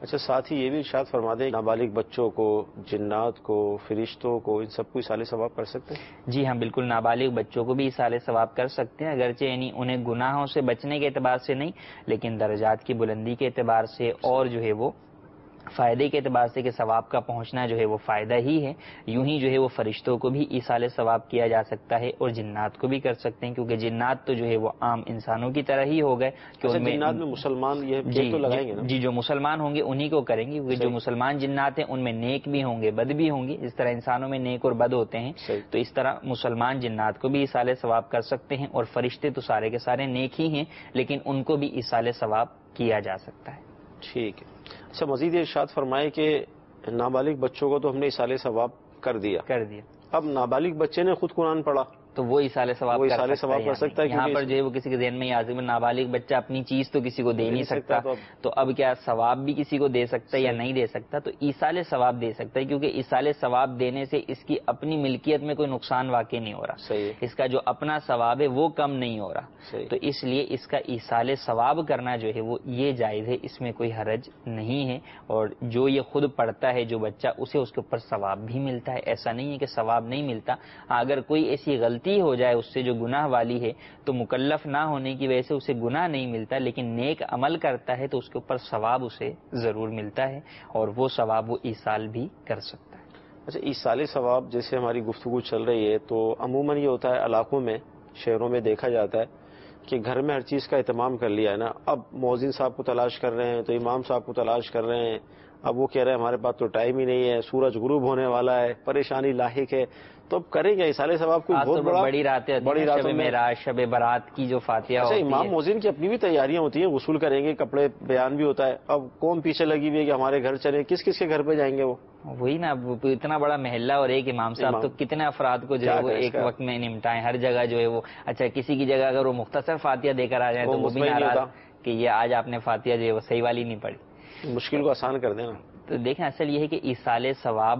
[SPEAKER 2] اچھا، ساتھ ہی یہ بھی ارشاد فرما دیں، نابالغ بچوں کو، جنات کو، فرشتوں کو، ان سب کو ایصال ثواب کر سکتے ہیں؟
[SPEAKER 3] جی ہاں بالکل، نابالغ بچوں کو بھی ایصال ثواب کر سکتے ہیں، اگرچہ یعنی انہیں گناہوں سے بچنے کے اعتبار سے نہیں، لیکن درجات کی بلندی کے اعتبار سے اور جو ہے وہ فائدے کے اعتبار سے کہ ثواب کا پہنچنا جو ہے وہ فائدہ ہی ہے، یوں ہی جو ہے وہ فرشتوں کو بھی ایصال ثواب کیا جا سکتا ہے اور جنات کو بھی کر سکتے ہیں، کیونکہ جنات تو جو ہے وہ عام انسانوں کی طرح ہی ہو گئے کہ ان میں
[SPEAKER 2] جنات میں مسلمان یہ تو لگائیں گے نا؟
[SPEAKER 3] جی جو مسلمان ہوں گے انہی کو کریں گے، کیونکہ جو مسلمان جنات ہیں ان میں نیک بھی ہوں گے بد بھی ہوں گے، اس طرح انسانوں میں نیک اور بد ہوتے ہیں، تو اس طرح مسلمان جنات کو بھی ایصال ثواب کر سکتے ہیں، اور فرشتے تو سارے کے سارے نیک ہی ہیں لیکن ان کو بھی ایصال ثواب کیا جا سکتا ہے۔
[SPEAKER 2] ٹھیک ہے۔ اچھا، مزید ارشاد فرمائے کہ نابالغ بچوں کو تو ہم نے ایصال ثواب کر دیا، اب نابالغ بچے نے خود قرآن پڑھا
[SPEAKER 3] تو وہ ایصال ثواب کر سکتا ہے، یہاں پر جو ہے وہ کسی کے ذہن میں یہ نابالغ بچہ اپنی چیز تو کسی کو دے نہیں سکتا، تو اب کیا ثواب بھی کسی کو دے سکتا ہے یا نہیں دے سکتا؟ تو ایصال ثواب دے سکتا ہے، کیونکہ ایصال ثواب دینے سے اس کی اپنی ملکیت میں کوئی نقصان واقع نہیں ہو رہا، اس کا جو اپنا ثواب ہے وہ کم نہیں ہو رہا، تو اس لیے اس کا ایصال ثواب کرنا جو ہے وہ یہ جائز ہے، اس میں کوئی حرج نہیں ہے، اور جو یہ خود پڑھتا ہے جو بچہ اسے اس کے اوپر ثواب بھی ملتا ہے، ایسا نہیں ہے کہ ثواب نہیں ملتا۔ اگر کوئی ایسی غلطی ہو جائے اس سے جو گناہ والی ہے تو مکلف نہ ہونے کی وجہ سے اسے گناہ نہیں ملتا، لیکن نیک عمل کرتا ہے تو اس کے اوپر ثواب اسے ضرور ملتا ہے، اور وہ ثواب وہ ایصال بھی کر سکتا ہے۔
[SPEAKER 2] اچھا، ایصال ثواب جیسے ہماری گفتگو چل رہی ہے تو عموماً یہ ہوتا ہے علاقوں میں، شہروں میں دیکھا جاتا ہے کہ گھر میں ہر چیز کا اہتمام کر لیا ہے نا، اب مؤذن صاحب کو تلاش کر رہے ہیں تو امام صاحب کو تلاش کر رہے ہیں، اب وہ کہہ رہے ہیں ہمارے پاس تو ٹائم ہی نہیں ہے، سورج غروب ہونے والا ہے، پریشانی لاحق ہے، تو اب کریں گے ایصال ثواب کوئی بہت
[SPEAKER 3] بڑی راتیں، شب معراج، شب برات کی جو فاتحہ ہوتی ہے،
[SPEAKER 2] امام مؤذن کی اپنی بھی تیاریاں ہوتی ہیں، غسل کریں گے، کپڑے بیان بھی ہوتا ہے، اب قوم پیچھے لگی ہوئی ہے کہ ہمارے گھر چلے، کس کس کے گھر پہ جائیں گے؟
[SPEAKER 3] وہی نا، اتنا بڑا محلہ اور ایک امام صاحب تو کتنے افراد کو جو ہے وہ ایک وقت میں نمٹائیں، ہر جگہ جو ہے وہ، اچھا کسی کی جگہ اگر وہ مختصر فاتحہ دے کر آ جائیں تو وہ بھی ناراض کہ یہ آج آپ نے فاتحہ جو ہے وہ صحیح والی نہیں پڑھی،
[SPEAKER 2] مشکل کو آسان کر دینا۔
[SPEAKER 3] تو دیکھیں اصل یہ ہے کہ ایصال ثواب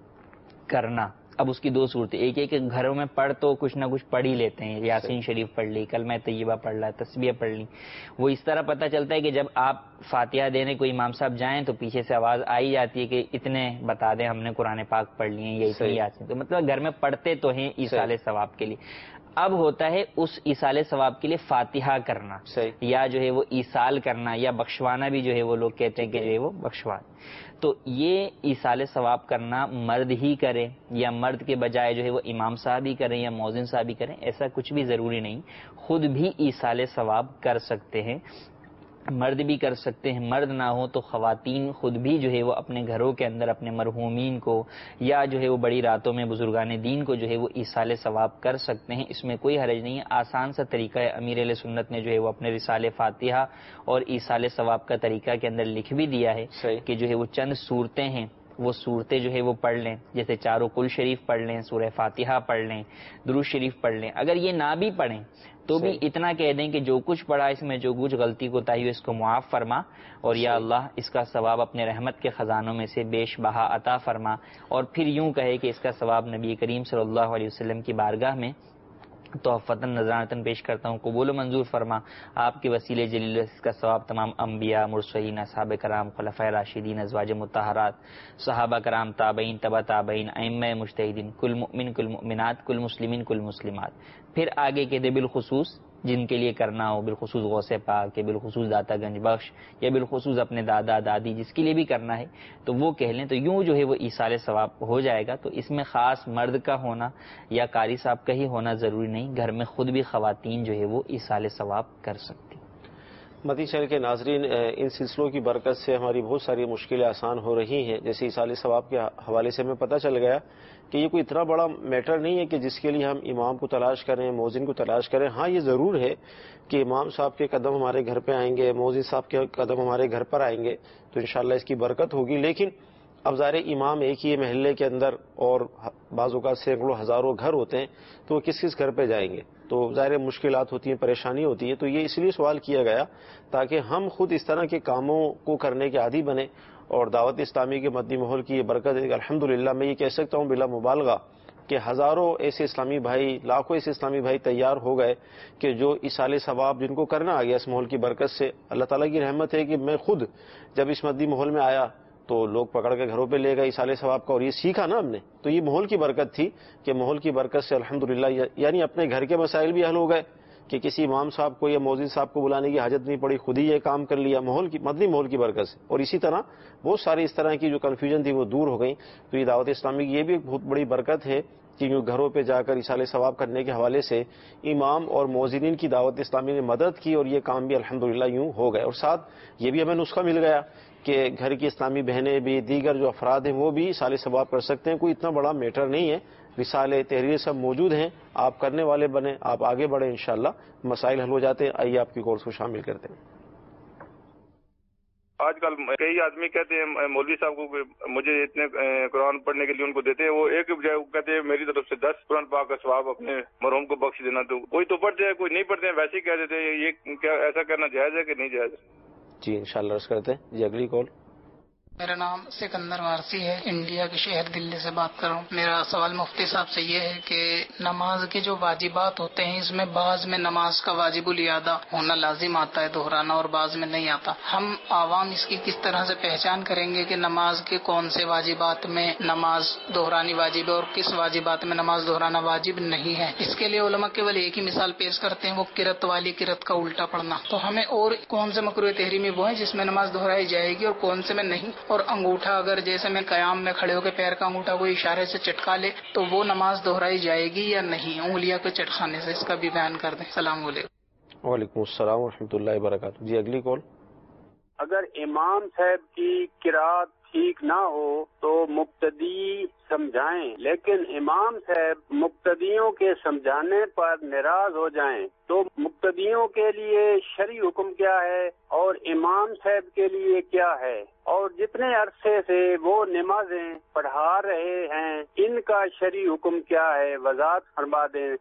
[SPEAKER 3] کرنا، اب اس کی دو صورتیں، ایک ہے کہ گھروں میں پڑھ تو کچھ نہ کچھ پڑھ ہی لیتے ہیں، یاسین شریف پڑھ لی، کلمہ طیبہ پڑھ لا، تسبیح پڑھ لی، وہ اس طرح پتہ چلتا ہے کہ جب آپ فاتحہ دینے کوئی امام صاحب جائیں تو پیچھے سے آواز آئی جاتی ہے کہ اتنے بتا دیں ہم نے قرآن پاک پڑھ لیے ہیں، یہ اتنی یاسین، تو مطلب گھر میں پڑھتے تو ہیں ایصال ثواب کے لیے۔ اب ہوتا ہے اس ایصال ثواب کے لیے فاتحہ کرنا، یا جو ہے وہ ایصال کرنا، یا بخشوانا بھی جو ہے وہ لوگ کہتے ہیں کہ جو ہے وہ بخشوانا، تو یہ ایصال ثواب کرنا مرد ہی کرے یا مرد کے بجائے جو ہے وہ امام صاحب ہی کریں یا مؤذن صاحب ہی کریں، ایسا کچھ بھی ضروری نہیں، خود بھی ایصال ثواب کر سکتے ہیں، مرد بھی کر سکتے ہیں، مرد نہ ہو تو خواتین خود بھی جو ہے وہ اپنے گھروں کے اندر اپنے مرحومین کو یا جو ہے وہ بڑی راتوں میں بزرگان دین کو جو ہے وہ ایصال ثواب کر سکتے ہیں، اس میں کوئی حرج نہیں ہے، آسان سا طریقہ ہے، امیر اہل سنت نے جو ہے وہ اپنے رسالہ فاتحہ اور ایصال ثواب کا طریقہ کے اندر لکھ بھی دیا ہے کہ جو ہے وہ چند صورتیں ہیں وہ صورتیں جو ہے وہ پڑھ لیں، جیسے چاروں کل شریف پڑھ لیں، سورہ فاتحہ پڑھ لیں، درود شریف پڑھ لیں، اگر یہ نہ بھی پڑھیں تو بھی اتنا کہہ دیں کہ جو کچھ پڑھا اس میں جو کچھ غلطی کوتاہی ہو اس کو معاف فرما، اور یا اللہ اس کا ثواب اپنے رحمت کے خزانوں میں سے بیش بہا عطا فرما، اور پھر یوں کہے کہ اس کا ثواب نبی کریم صلی اللہ علیہ وسلم کی بارگاہ میں تحفتاً نذرانتاً پیش کرتا ہوں، قبول و منظور فرما، آپ کے وسیلے جلیل اس کا ثواب تمام انبیاء، مرسلین، اصحاب کرام، خلفائے راشدین، ازواج مطہرات، صحابہ کرام، تابعین، تبع تابعین، ائمہ مجتہدین، کل مؤمن، کل مؤمنات، کل مسلمین، کل مسلمات، پھر آگے کے دے بالخصوص جن کے لیے کرنا ہو، بالخصوص غوث پاک کے، بالخصوص داتا گنج بخش، یا بالخصوص اپنے دادا دادی جس کے لیے بھی کرنا ہے تو وہ کہہ لیں، تو یوں جو ہے وہ ایصال ثواب ہو جائے گا۔ تو اس میں خاص مرد کا ہونا یا قاری صاحب کا ہی ہونا ضروری نہیں، گھر میں خود بھی خواتین جو ہے وہ ایصال ثواب کر سکتی۔
[SPEAKER 2] مدنی چینل کے ناظرین، ان سلسلوں کی برکت سے ہماری بہت ساری مشکلیں آسان ہو رہی ہیں، جیسے ایصال ثواب کے حوالے سے ہمیں پتہ چل گیا کہ یہ کوئی اتنا بڑا میٹر نہیں ہے کہ جس کے لیے ہم امام کو تلاش کریں، مؤذن کو تلاش کریں۔ ہاں یہ ضرور ہے کہ امام صاحب کے قدم ہمارے گھر پہ آئیں گے، مؤذن صاحب کے قدم ہمارے گھر پر آئیں گے تو انشاءاللہ اس کی برکت ہوگی، لیکن اب ظاہر امام ایک ہی محلے کے اندر اور بعض اوقات سینکڑوں ہزاروں گھر ہوتے ہیں تو وہ کس کس گھر پہ جائیں گے، تو ظاہر مشکلات ہوتی ہیں، پریشانی ہوتی ہے، تو یہ اس لیے سوال کیا گیا تاکہ ہم خود اس طرح کے کاموں کو کرنے کے عادی بنیں، اور دعوت اسلامی کے مدنی ماحول کی یہ برکت ہے کہ الحمدللہ میں یہ کہہ سکتا ہوں بلا مبالغہ کہ ہزاروں ایسے اسلامی بھائی، لاکھوں ایسے اسلامی بھائی تیار ہو گئے کہ جو ایصال ثواب جن کو کرنا آ گیا اس ماحول کی برکت سے. اللہ تعالیٰ کی رحمت ہے کہ میں خود جب اس مدنی ماحول میں آیا تو لوگ پکڑ کے گھروں پہ لے گئے ایصال ثواب کا، اور یہ سیکھا نا ہم نے، تو یہ ماحول کی برکت تھی کہ ماحول کی برکت سے الحمدللہ یعنی اپنے گھر کے مسائل بھی حل ہو گئے کہ کسی امام صاحب کو یا مؤذن صاحب کو بلانے کی حاجت نہیں پڑی، خود ہی یہ کام کر لیا مدنی ماحول کی برکت سے. اور اسی طرح بہت ساری اس طرح کی جو کنفیوژن تھی وہ دور ہو گئی. تو یہ دعوت اسلامی کی یہ بھی ایک بہت بڑی برکت ہے کہ یوں گھروں پہ جا کر ایصال ثواب کرنے کے حوالے سے امام اور مؤذنین کی دعوت اسلامی نے مدد کی، اور یہ کام بھی الحمدللہ یوں ہو گئے. اور ساتھ یہ بھی ہمیں نسخہ مل گیا کہ گھر کی اسلامی بہنیں بھی، دیگر جو افراد ہیں وہ بھی ایصال ثواب کر سکتے ہیں. کوئی اتنا بڑا میٹر نہیں ہے، رسالے تحریر سب موجود ہیں، آپ کرنے والے بنیں، آپ آگے بڑھیں، انشاءاللہ مسائل حل ہو جاتے ہیں. آئیے آپ کی کورس کو شامل کرتے ہیں.
[SPEAKER 8] آج کل کئی آدمی کہتے ہیں مولوی صاحب کو مجھے اتنے قرآن پڑھنے کے لیے ان کو دیتے ہیں، وہ ایک بجائے کہتے ہیں میری طرف سے 10 قرآن پاک کا ثواب اپنے مرحوم کو بخش دینا. تو کوئی تو پڑھتے ہیں، کوئی نہیں پڑھتے ہیں، ویسے ہی کہہ دیتے ہیں. یہ کیا ایسا کرنا جائز ہے کہ نہیں جائز؟
[SPEAKER 2] جی انشاءاللہ عرض کرتے ہیں. جی اگلی کال.
[SPEAKER 9] میرا نام سکندر وارسی ہے، انڈیا کے شہر دلی سے بات کر رہا ہوں. میرا سوال مفتی صاحب سے یہ ہے کہ نماز کے جو واجبات ہوتے ہیں اس میں بعض میں نماز کا واجب الادا ہونا لازم آتا ہے دہرانا، اور بعض میں نہیں آتا. ہم عوام اس کی کس طرح سے پہچان کریں گے کہ نماز کے کون سے واجبات میں نماز دہرانی واجب ہے اور کس واجبات میں نماز دہرانا واجب نہیں ہے؟ اس کے لیے علماء کیول ایک ہی مثال پیش کرتے ہیں، وہ قرت والی قرت کا الٹا پڑھنا. تو ہمیں اور کون سے مکروہ تحریمی وہ ہیں جس میں نماز دہرائی جائے گی اور کون سے میں نہیں؟ اور انگوٹھا اگر جیسے میں قیام میں کھڑے ہو کے پیر کا انگوٹھا کوئی اشارے سے چٹکا لے تو وہ نماز دہرائی جائے گی یا نہیں؟ انگلیاں کو چٹکانے سے، اس کا بھی بیان کر دیں. السلام علیکم.
[SPEAKER 2] وعلیکم السلام ورحمۃ اللہ وبرکاتہ. جی اگلی کال.
[SPEAKER 10] اگر امام صاحب کی قرات ٹھیک نہ ہو تو مقتدی سمجھائیں، لیکن امام صاحب مقتدیوں کے سمجھانے پر ناراض ہو جائیں تو مقتدیوں کے لیے شرعی حکم کیا ہے اور امام صاحب کے لیے کیا ہے؟ اور جتنے عرصے سے وہ نمازیں پڑھا رہے ہیں ان کا شرعی حکم کیا ہے؟ وضاحت فرما دیں.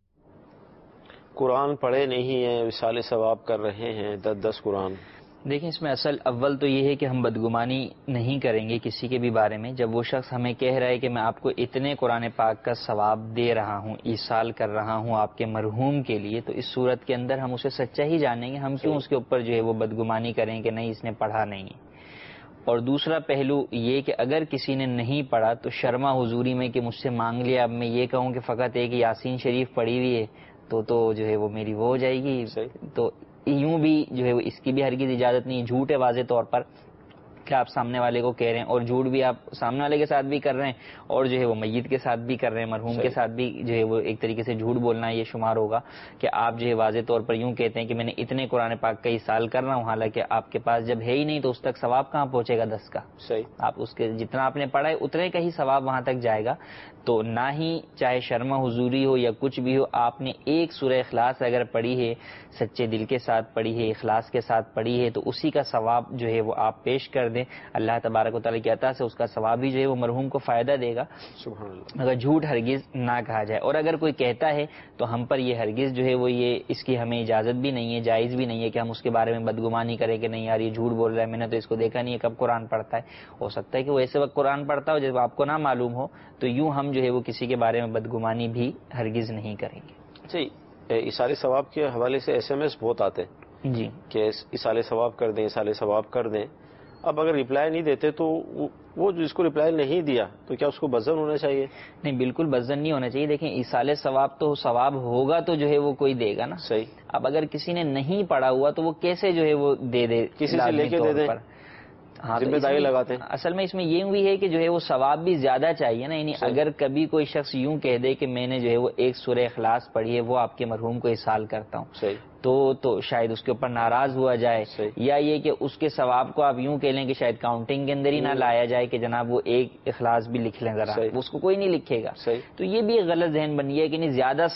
[SPEAKER 2] قرآن پڑھے نہیں ہیں، وصال ثواب کر رہے ہیں 10 قرآن.
[SPEAKER 3] دیکھیں اس میں اصل اول تو یہ ہے کہ ہم بدگمانی نہیں کریں گے کسی کے بھی بارے میں. جب وہ شخص ہمیں کہہ رہا ہے کہ میں آپ کو اتنے قرآن پاک کا ثواب دے رہا ہوں، ایصال کر رہا ہوں آپ کے مرحوم کے لیے، تو اس صورت کے اندر ہم اسے سچا ہی جانیں گے. ہم کیوں اس کے اوپر جو ہے وہ بدگمانی کریں کہ نہیں اس نے پڑھا نہیں ہے. اور دوسرا پہلو یہ کہ اگر کسی نے نہیں پڑھا تو شرما حضوری میں کہ مجھ سے مانگ لیا، اب میں یہ کہوں کہ فقط ایک یاسین شریف پڑھی ہوئی ہے تو جو ہے وہ میری وہ ہو جائے گی. تو یوں بھی جو ہے اس کی بھی ہرگز اجازت نہیں ہے. جھوٹ ہے واضح طور پر کہ آپ سامنے والے کو کہہ رہے ہیں، اور جھوٹ بھی آپ سامنے والے کے ساتھ بھی کر رہے ہیں اور جو ہے وہ میت کے ساتھ بھی کر رہے ہیں، مرحوم کے ساتھ بھی جو ہے وہ ایک طریقے سے جھوٹ بولنا یہ شمار ہوگا کہ آپ جو ہے واضح طور پر یوں کہتے ہیں کہ میں نے اتنے قرآن پاک کا ایصال کر رہا ہوں، حالانکہ آپ کے پاس جب ہے ہی نہیں تو اس تک ثواب کہاں پہنچے گا 10 کا؟ آپ اس کے جتنا آپ نے پڑھا ہے اتنے کا ہی ثواب وہاں تک جائے گا. تو نہ ہی چاہے شرما حضوری ہو یا کچھ بھی ہو، آپ نے ایک سورہ اخلاص اگر پڑھی ہے، سچے دل کے ساتھ پڑھی ہے، اخلاص کے ساتھ پڑھی ہے، تو اسی کا ثواب جو ہے وہ آپ پیش کر دیں. اللہ تبارک و تعالیٰ کی عطا سے اس کا ثواب بھی جو ہے وہ مرحوم کو فائدہ دے گا. سبحان اللہ. اگر جھوٹ ہرگز نہ کہا جائے، اور اگر کوئی کہتا ہے تو ہم پر یہ ہرگز جو ہے وہ یہ اس کی ہمیں اجازت بھی نہیں ہے، جائز بھی نہیں ہے کہ ہم اس کے بارے میں بدگمانی کریں کہ نہیں یار یہ جھوٹ بول رہا ہے، میں نے تو اس کو دیکھا نہیں ہے کب قرآن پڑھتا ہے. ہو سکتا ہے کہ وہ ایسے وقت قرآن پڑھتا ہو جب آپ کو نہ معلوم ہو، تو یوں ہم جو ہے وہ کسی کے بارے میں بدگمانی بھی ہرگز نہیں کریں گے.
[SPEAKER 2] جی ایصال ثواب کے حوالے سے SMS بہت آتے ہیں
[SPEAKER 3] جی
[SPEAKER 2] کہ ایصال ثواب کر دیں، ایصال ثواب کر دیں. اب اگر رپلائی نہیں دیتے تو وہ جس کو رپلائی نہیں دیا تو کیا اس کو بزن ہونا چاہیے؟
[SPEAKER 3] نہیں، بالکل بزن نہیں ہونا چاہیے. دیکھیں ایصال ثواب تو ثواب ہوگا تو جو ہے وہ کوئی دے گا نا.
[SPEAKER 2] صحیح.
[SPEAKER 3] اب اگر کسی نے نہیں پڑھا ہوا تو وہ کیسے جو ہے وہ دے
[SPEAKER 2] کسی سے لے کے دے دیں.
[SPEAKER 3] ہاں
[SPEAKER 2] ذمہ داری لگاتے ہیں.
[SPEAKER 3] اصل میں اس میں یہ ہوئی ہے کہ جو ہے وہ ثواب بھی زیادہ چاہیے نا. یعنی اگر کبھی کوئی شخص یوں کہہ دے کہ میں نے جو ہے وہ ایک سورہ اخلاص پڑھی ہے وہ آپ کے مرحوم کو ایصال کرتا ہوں، تو شاید اس کے اوپر ناراض ہوا جائے، یا یہ کہ اس کے ثواب کو آپ یوں کہہ لیں کہ شاید کاؤنٹنگ کے اندر ہی نہ لایا جائے کہ جناب وہ ایک اخلاص بھی لکھ لیں ذرا، اس کو کوئی نہیں لکھے گا. تو یہ بھی ایک غلط ذہن بن گیا کہ نہیں زیادہ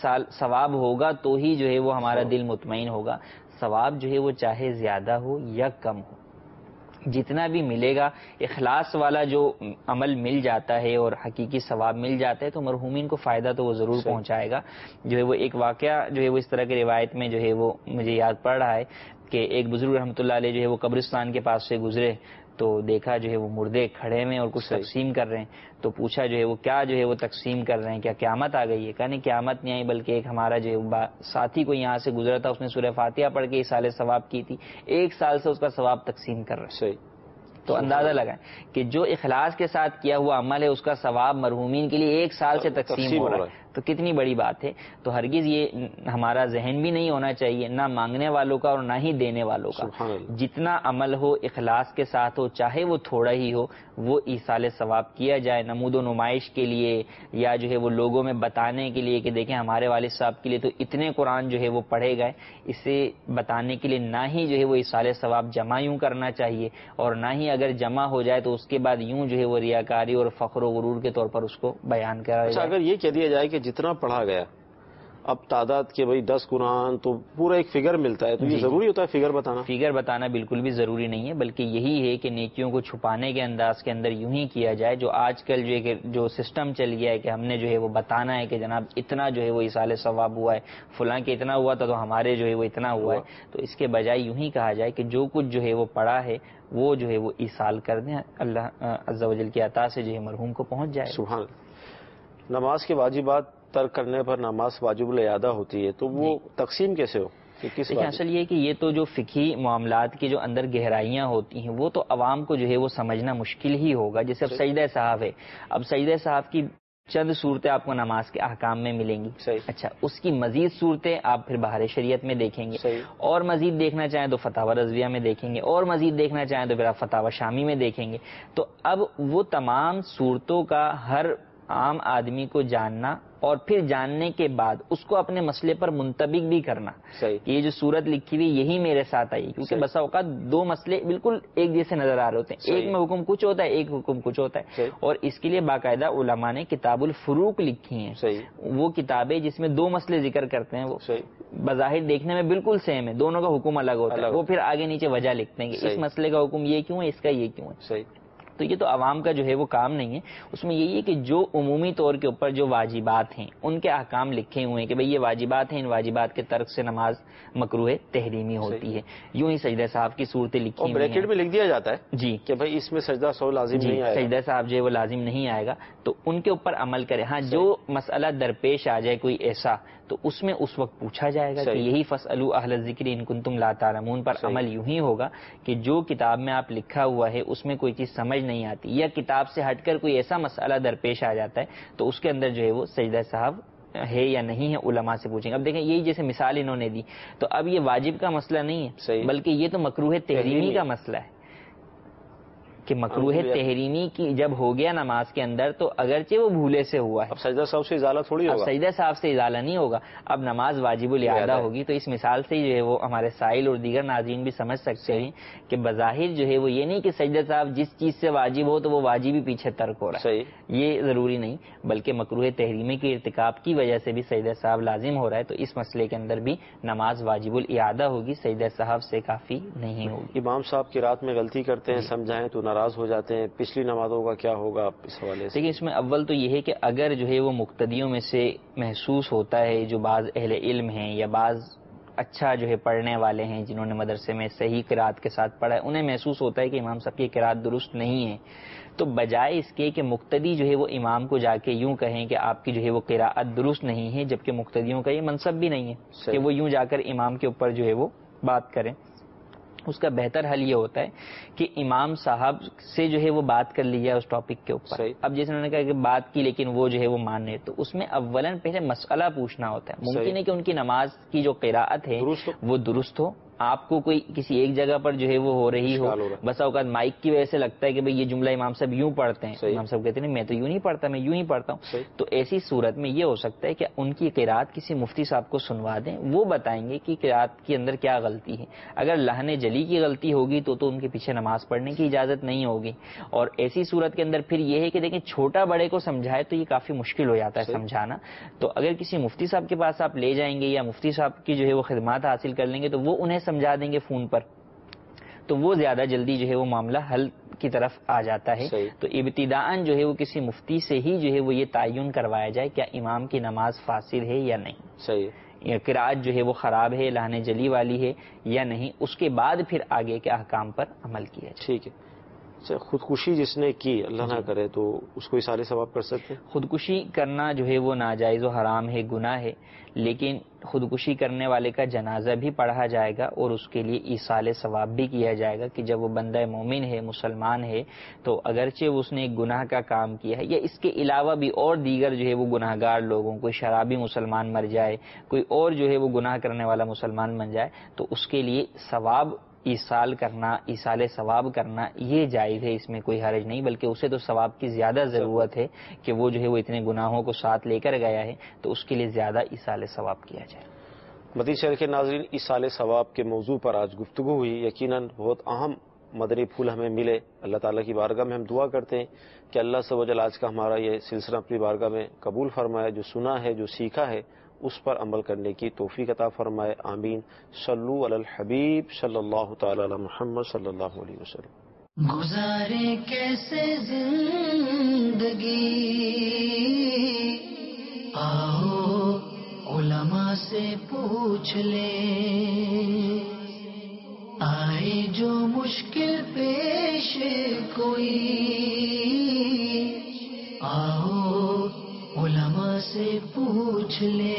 [SPEAKER 3] ثواب ہوگا تو ہی جو ہے وہ ہمارا دل مطمئن ہوگا. ثواب جو ہے وہ چاہے زیادہ ہو یا کم ہو، جتنا بھی ملے گا، اخلاص والا جو عمل مل جاتا ہے اور حقیقی ثواب مل جاتا ہے تو مرحومین کو فائدہ تو وہ ضرور پہنچائے گا. جو ہے وہ ایک واقعہ جو ہے وہ اس طرح کی روایت میں جو ہے وہ مجھے یاد پڑ رہا ہے کہ ایک بزرگ رحمۃ اللہ علیہ جو ہے وہ قبرستان کے پاس سے گزرے تو دیکھا جو ہے وہ مردے کھڑے میں اور کچھ تقسیم کر رہے ہیں. تو پوچھا جو ہے وہ کیا جو ہے وہ تقسیم کر رہے ہیں, کیا قیامت آ گئی ہے؟ کہا نہیں قیامت نہیں آئی, بلکہ ایک ہمارا جو ہے ساتھی کو یہاں سے گزرا تھا, اس نے سورہ فاتحہ پڑھ کے ایسال ثواب کی تھی, 1 سال سے اس کا ثواب تقسیم کر رہے ہیں. تو اندازہ لگائیں کہ جو اخلاص کے ساتھ کیا ہوا عمل ہے اس کا ثواب مرحومین کے لیے 1 سال سے تقسیم ہو رہا ہے. تو کتنی بڑی بات ہے. تو ہرگز یہ ہمارا ذہن بھی نہیں ہونا چاہیے, نہ مانگنے والوں کا اور نہ ہی دینے والوں کا. جتنا عمل ہو اخلاص کے ساتھ ہو, چاہے وہ تھوڑا ہی ہو, وہ ایصال ثواب کیا جائے, نمود و نمائش کے لیے یا جو ہے وہ لوگوں میں بتانے کے لیے کہ دیکھیں ہمارے والد صاحب کے لیے تو اتنے قرآن جو ہے وہ پڑھے گئے, اسے بتانے کے لیے نہ ہی جو ہے وہ ایصال ثواب جمع یوں کرنا چاہیے, اور نہ ہی اگر جمع ہو جائے تو اس کے بعد یوں جو ہے وہ ریاکاری اور فخر و غرور کے طور پر اس کو بیان کرا جائے.
[SPEAKER 2] اگر یہ کہہ دیا جائے کہ جتنا پڑھا گیا, اب تعداد کے 10 قرآن تو پورا ایک فگر ملتا ہے, تو یہ ضروری ہوتا ہے فگر بتانا؟
[SPEAKER 3] فگر بتانا بالکل بھی ضروری نہیں ہے, بلکہ یہی ہے کہ نیکیوں کو چھپانے کے انداز کے اندر یوں ہی کیا جائے. جو آج کل جو سسٹم چل گیا ہے کہ ہم نے جو ہے وہ بتانا ہے کہ جناب اتنا جو ہے وہ ایصال ثواب ہوا ہے, فلاں کے اتنا ہوا تھا تو ہمارے جو ہے وہ اتنا ہوا ہے, تو اس کے بجائے یوں ہی کہا جائے کہ جو کچھ جو ہے وہ پڑھا ہے وہ جو ہے وہ ایصال کر دیں, اللہ عز و جل کی عطا سے جو ہے مرحوم کو پہنچ جائے.
[SPEAKER 2] سبحان اللہ. نماز کے واجبات ترک کرنے پر نماز واجب الاعادہ ہوتی ہے, تو وہ تقسیم کیسے ہو؟
[SPEAKER 3] دیکھیں اصل یہ کہ یہ تو جو فقہی معاملات کی جو اندر گہرائیاں ہوتی ہیں وہ تو عوام کو جو ہے وہ سمجھنا مشکل ہی ہوگا. جیسے اب سجدہ صاحب ہے, اب سجدہ صاحب کی چند صورتیں آپ کو نماز کے احکام میں ملیں گی. اچھا, اس کی مزید صورتیں آپ پھر بہار شریعت میں دیکھیں گے, اور مزید دیکھنا چاہیں تو فتاوی رضویہ میں دیکھیں گے, اور مزید دیکھنا چاہیں تو پھر آپ فتاوی شامی میں دیکھیں گے. تو اب وہ تمام صورتوں کا ہر عام آدمی کو جاننا اور پھر جاننے کے بعد اس کو اپنے مسئلے پر منطبق بھی کرنا کہ یہ جو صورت لکھی ہوئی یہی میرے ساتھ آئی, کیونکہ بسا اوقات 2 مسئلے بالکل ایک جیسے نظر آ رہے ہوتے ہیں, ایک میں حکم کچھ ہوتا ہے ایک حکم کچھ ہوتا ہے, اور اس کے لیے باقاعدہ علماء نے کتاب الفروق لکھی ہیں. وہ کتابیں جس میں 2 مسئلے ذکر کرتے ہیں, وہ بظاہر دیکھنے میں بالکل سیم ہے, دونوں کا حکم الگ ہوتا ہے, وہ پھر آگے نیچے وجہ لکھتے ہیں کہ اس مسئلے کا حکم یہ کیوں ہے, اس کا یہ کیوں ہے. تو یہ تو عوام کا جو ہے وہ کام نہیں ہے. اس میں یہی ہے کہ جو عمومی طور کے اوپر جو واجبات ہیں ان کے احکام لکھے ہوئے ہیں کہ بھئی یہ واجبات ہیں, ان واجبات کے ترک سے نماز مکروہ تحریمی ہوتی ہے. یوں ہی سجدہ صاحب کی صورتیں لکھی ہوئی ہیں,
[SPEAKER 2] بریکٹ میں لکھ دیا جاتا ہے
[SPEAKER 3] جی
[SPEAKER 2] کہ بھئی اس میں سجدہ سو لازم نہیں آئے گا,
[SPEAKER 3] سجدہ صاحب جو ہے وہ لازم نہیں آئے گا, تو ان کے اوپر عمل کرے. ہاں, جو مسئلہ درپیش آ جائے کوئی ایسا, تو اس میں اس وقت پوچھا جائے گا کہ یہی فاسألوا اہل الذکر ان کنتم لا تعلمون پر عمل یوں ہی ہوگا کہ جو کتاب میں آپ لکھا ہوا ہے اس میں کوئی چیز سمجھ نہیں آتی یا کتاب سے ہٹ کر کوئی ایسا مسئلہ درپیش آ جاتا ہے, تو اس کے اندر جو ہے وہ سجدہ صاحب ہے یا نہیں ہے علماء سے پوچھیں گے. اب دیکھیں یہی جیسے مثال انہوں نے دی, تو اب یہ واجب کا مسئلہ نہیں ہے بلکہ یہ تو مکروہ تحریمی کا مسئلہ ہے کہ مکروہ تحریمی کی جب ہو گیا نماز کے اندر تو اگرچہ وہ بھولے سے ہوا ہے,
[SPEAKER 2] اب سجدہ صاحب سے ازالہ تھوڑی ہوگا,
[SPEAKER 3] اب سجدہ صاحب سے ازالہ نہیں ہوگا, اب نماز واجب الاعادہ ہوگی. تو اس مثال سے جو ہے وہ ہمارے سائل اور دیگر ناظرین بھی سمجھ سکتے ہیں کہ بظاہر جو ہے وہ یہ نہیں کہ سجدہ صاحب جس چیز سے واجب ہو تو وہ واجب ہی پیچھے ترک ہو رہا ہے, یہ ضروری نہیں, بلکہ مکروہ تحریمی کے ارتکاب کی وجہ سے بھی سجدہ صاحب لازم ہو رہا ہے. تو اس مسئلے کے اندر بھی نماز واجب الاعادہ ہوگی, سجدہ صاحب سے کافی نہیں ہوگی.
[SPEAKER 2] امام صاحب کی رات میں غلطی کرتے ہیں, سمجھائیں تو ناراض ہو جاتے ہیں, پچھلی نمازوں کا کیا ہوگا اس حوالے سے؟
[SPEAKER 3] دیکھیں اس میں اول تو یہ ہے کہ اگر جو ہے وہ مقتدیوں میں سے محسوس ہوتا ہے جو بعض اہل علم ہیں یا بعض اچھا جو ہے پڑھنے والے ہیں جنہوں نے مدرسے میں صحیح قرات کے ساتھ پڑھا ہے, انہیں محسوس ہوتا ہے کہ امام صاحب کی قرات درست نہیں ہے, تو بجائے اس کے کہ مقتدی جو ہے وہ امام کو جا کے یوں کہیں کہ آپ کی جو ہے وہ قرات درست نہیں ہے, جبکہ مقتدیوں کا یہ منصب بھی نہیں ہے کہ وہ یوں جا کر امام کے اوپر جو ہے وہ بات کریں, اس کا بہتر حل یہ ہوتا ہے کہ امام صاحب سے جو ہے وہ بات کر لی جائے اس ٹاپک کے اوپر. اب جیسے انہوں نے کہا کہ بات کی لیکن وہ جو ہے وہ مان رہے, تو اس میں اولاً پہلے مسئلہ پوچھنا ہوتا ہے. ممکن ہے کہ ان کی نماز کی جو قراءت ہے وہ درست ہو, آپ کو کوئی کسی ایک جگہ پر جو ہے وہ ہو رہی ہو, بسا اوقات مائک کی وجہ سے لگتا ہے کہ بھئی یہ جملہ امام صاحب یوں پڑھتے ہیں, امام صاحب کہتے ہیں میں تو یوں نہیں پڑھتا, میں یوں ہی پڑھتا ہوں. تو ایسی صورت میں یہ ہو سکتا ہے کہ ان کی قرات کسی مفتی صاحب کو سنوا دیں, وہ بتائیں گے کہ قرات کے اندر کیا غلطی ہے. اگر لہن جلی کی غلطی ہوگی تو ان کے پیچھے نماز پڑھنے کی اجازت نہیں ہوگی. اور ایسی صورت کے اندر پھر یہ ہے کہ دیکھیں چھوٹا بڑے کو سمجھائے تو یہ کافی مشکل ہو جاتا ہے سمجھانا, تو اگر کسی مفتی صاحب کے پاس آپ لے جائیں گے یا مفتی صاحب کی جو ہے وہ خدمات حاصل کر لیں گے تو وہ انہیں سمجھا دیں گے فون پر, تو وہ زیادہ جلدی جو ہے وہ معاملہ حل کی طرف آ جاتا ہے. تو ابتداءً جو ہے وہ کسی مفتی سے ہی جو ہے وہ یہ تعین کروایا جائے کیا امام کی نماز فاسد ہے یا نہیں, صحیح قرات جو ہے وہ خراب ہے, لہن جلی والی ہے یا نہیں, اس کے بعد پھر آگے کے احکام پر عمل کیا جائے.
[SPEAKER 2] ٹھیک ہے. خودکشی جس نے کی اللہ نہ کرے تو اس کو ایصال ثواب کر سکتے ہیں؟
[SPEAKER 3] خودکشی کرنا جو ہے وہ ناجائز و حرام ہے، گناہ ہے، لیکن خودکشی کرنے والے کا جنازہ بھی پڑھا جائے گا اور اس کے لیے ایصال ثواب بھی کیا جائے گا کہ جب وہ بندہ مومن ہے، مسلمان ہے، تو اگرچہ اس نے ایک گناہ کا کام کیا ہے یا اس کے علاوہ بھی اور دیگر جو ہے وہ گناہ گار لوگوں، کوئی شرابی مسلمان مر جائے، کوئی اور جو ہے وہ گناہ کرنے والا مسلمان بن جائے، تو اس کے لیے ثواب ایصال کرنا، ایصال ثواب کرنا یہ جائز ہے، اس میں کوئی حرج نہیں، بلکہ اسے تو ثواب کی زیادہ ضرورت ہے کہ وہ جو ہے وہ اتنے گناہوں کو ساتھ لے کر گیا ہے، تو اس کے لیے زیادہ ایصال ثواب کیا جائے۔
[SPEAKER 2] مدنی چینل کے ناظرین، ایصال ثواب کے موضوع پر آج گفتگو ہوئی، یقیناً بہت اہم مدنی پھول ہمیں ملے۔ اللہ تعالیٰ کی بارگاہ میں ہم دعا کرتے ہیں کہ اللہ سب و جل آج کا ہمارا یہ سلسلہ اپنی بارگاہ میں قبول فرمائے، جو سنا ہے، جو سیکھا ہے، اس پر عمل کرنے کی توفیق عطا فرمائے، آمین۔ صلو علی الحبیب صلی اللہ تعالی علی محمد صلی اللہ علیہ وسلم۔
[SPEAKER 1] گزارے کیسے زندگی، آؤ علماء سے پوچھ لیں، آئے جو مشکل پیش کوئی، آؤ علماء سے پوچھ لیں۔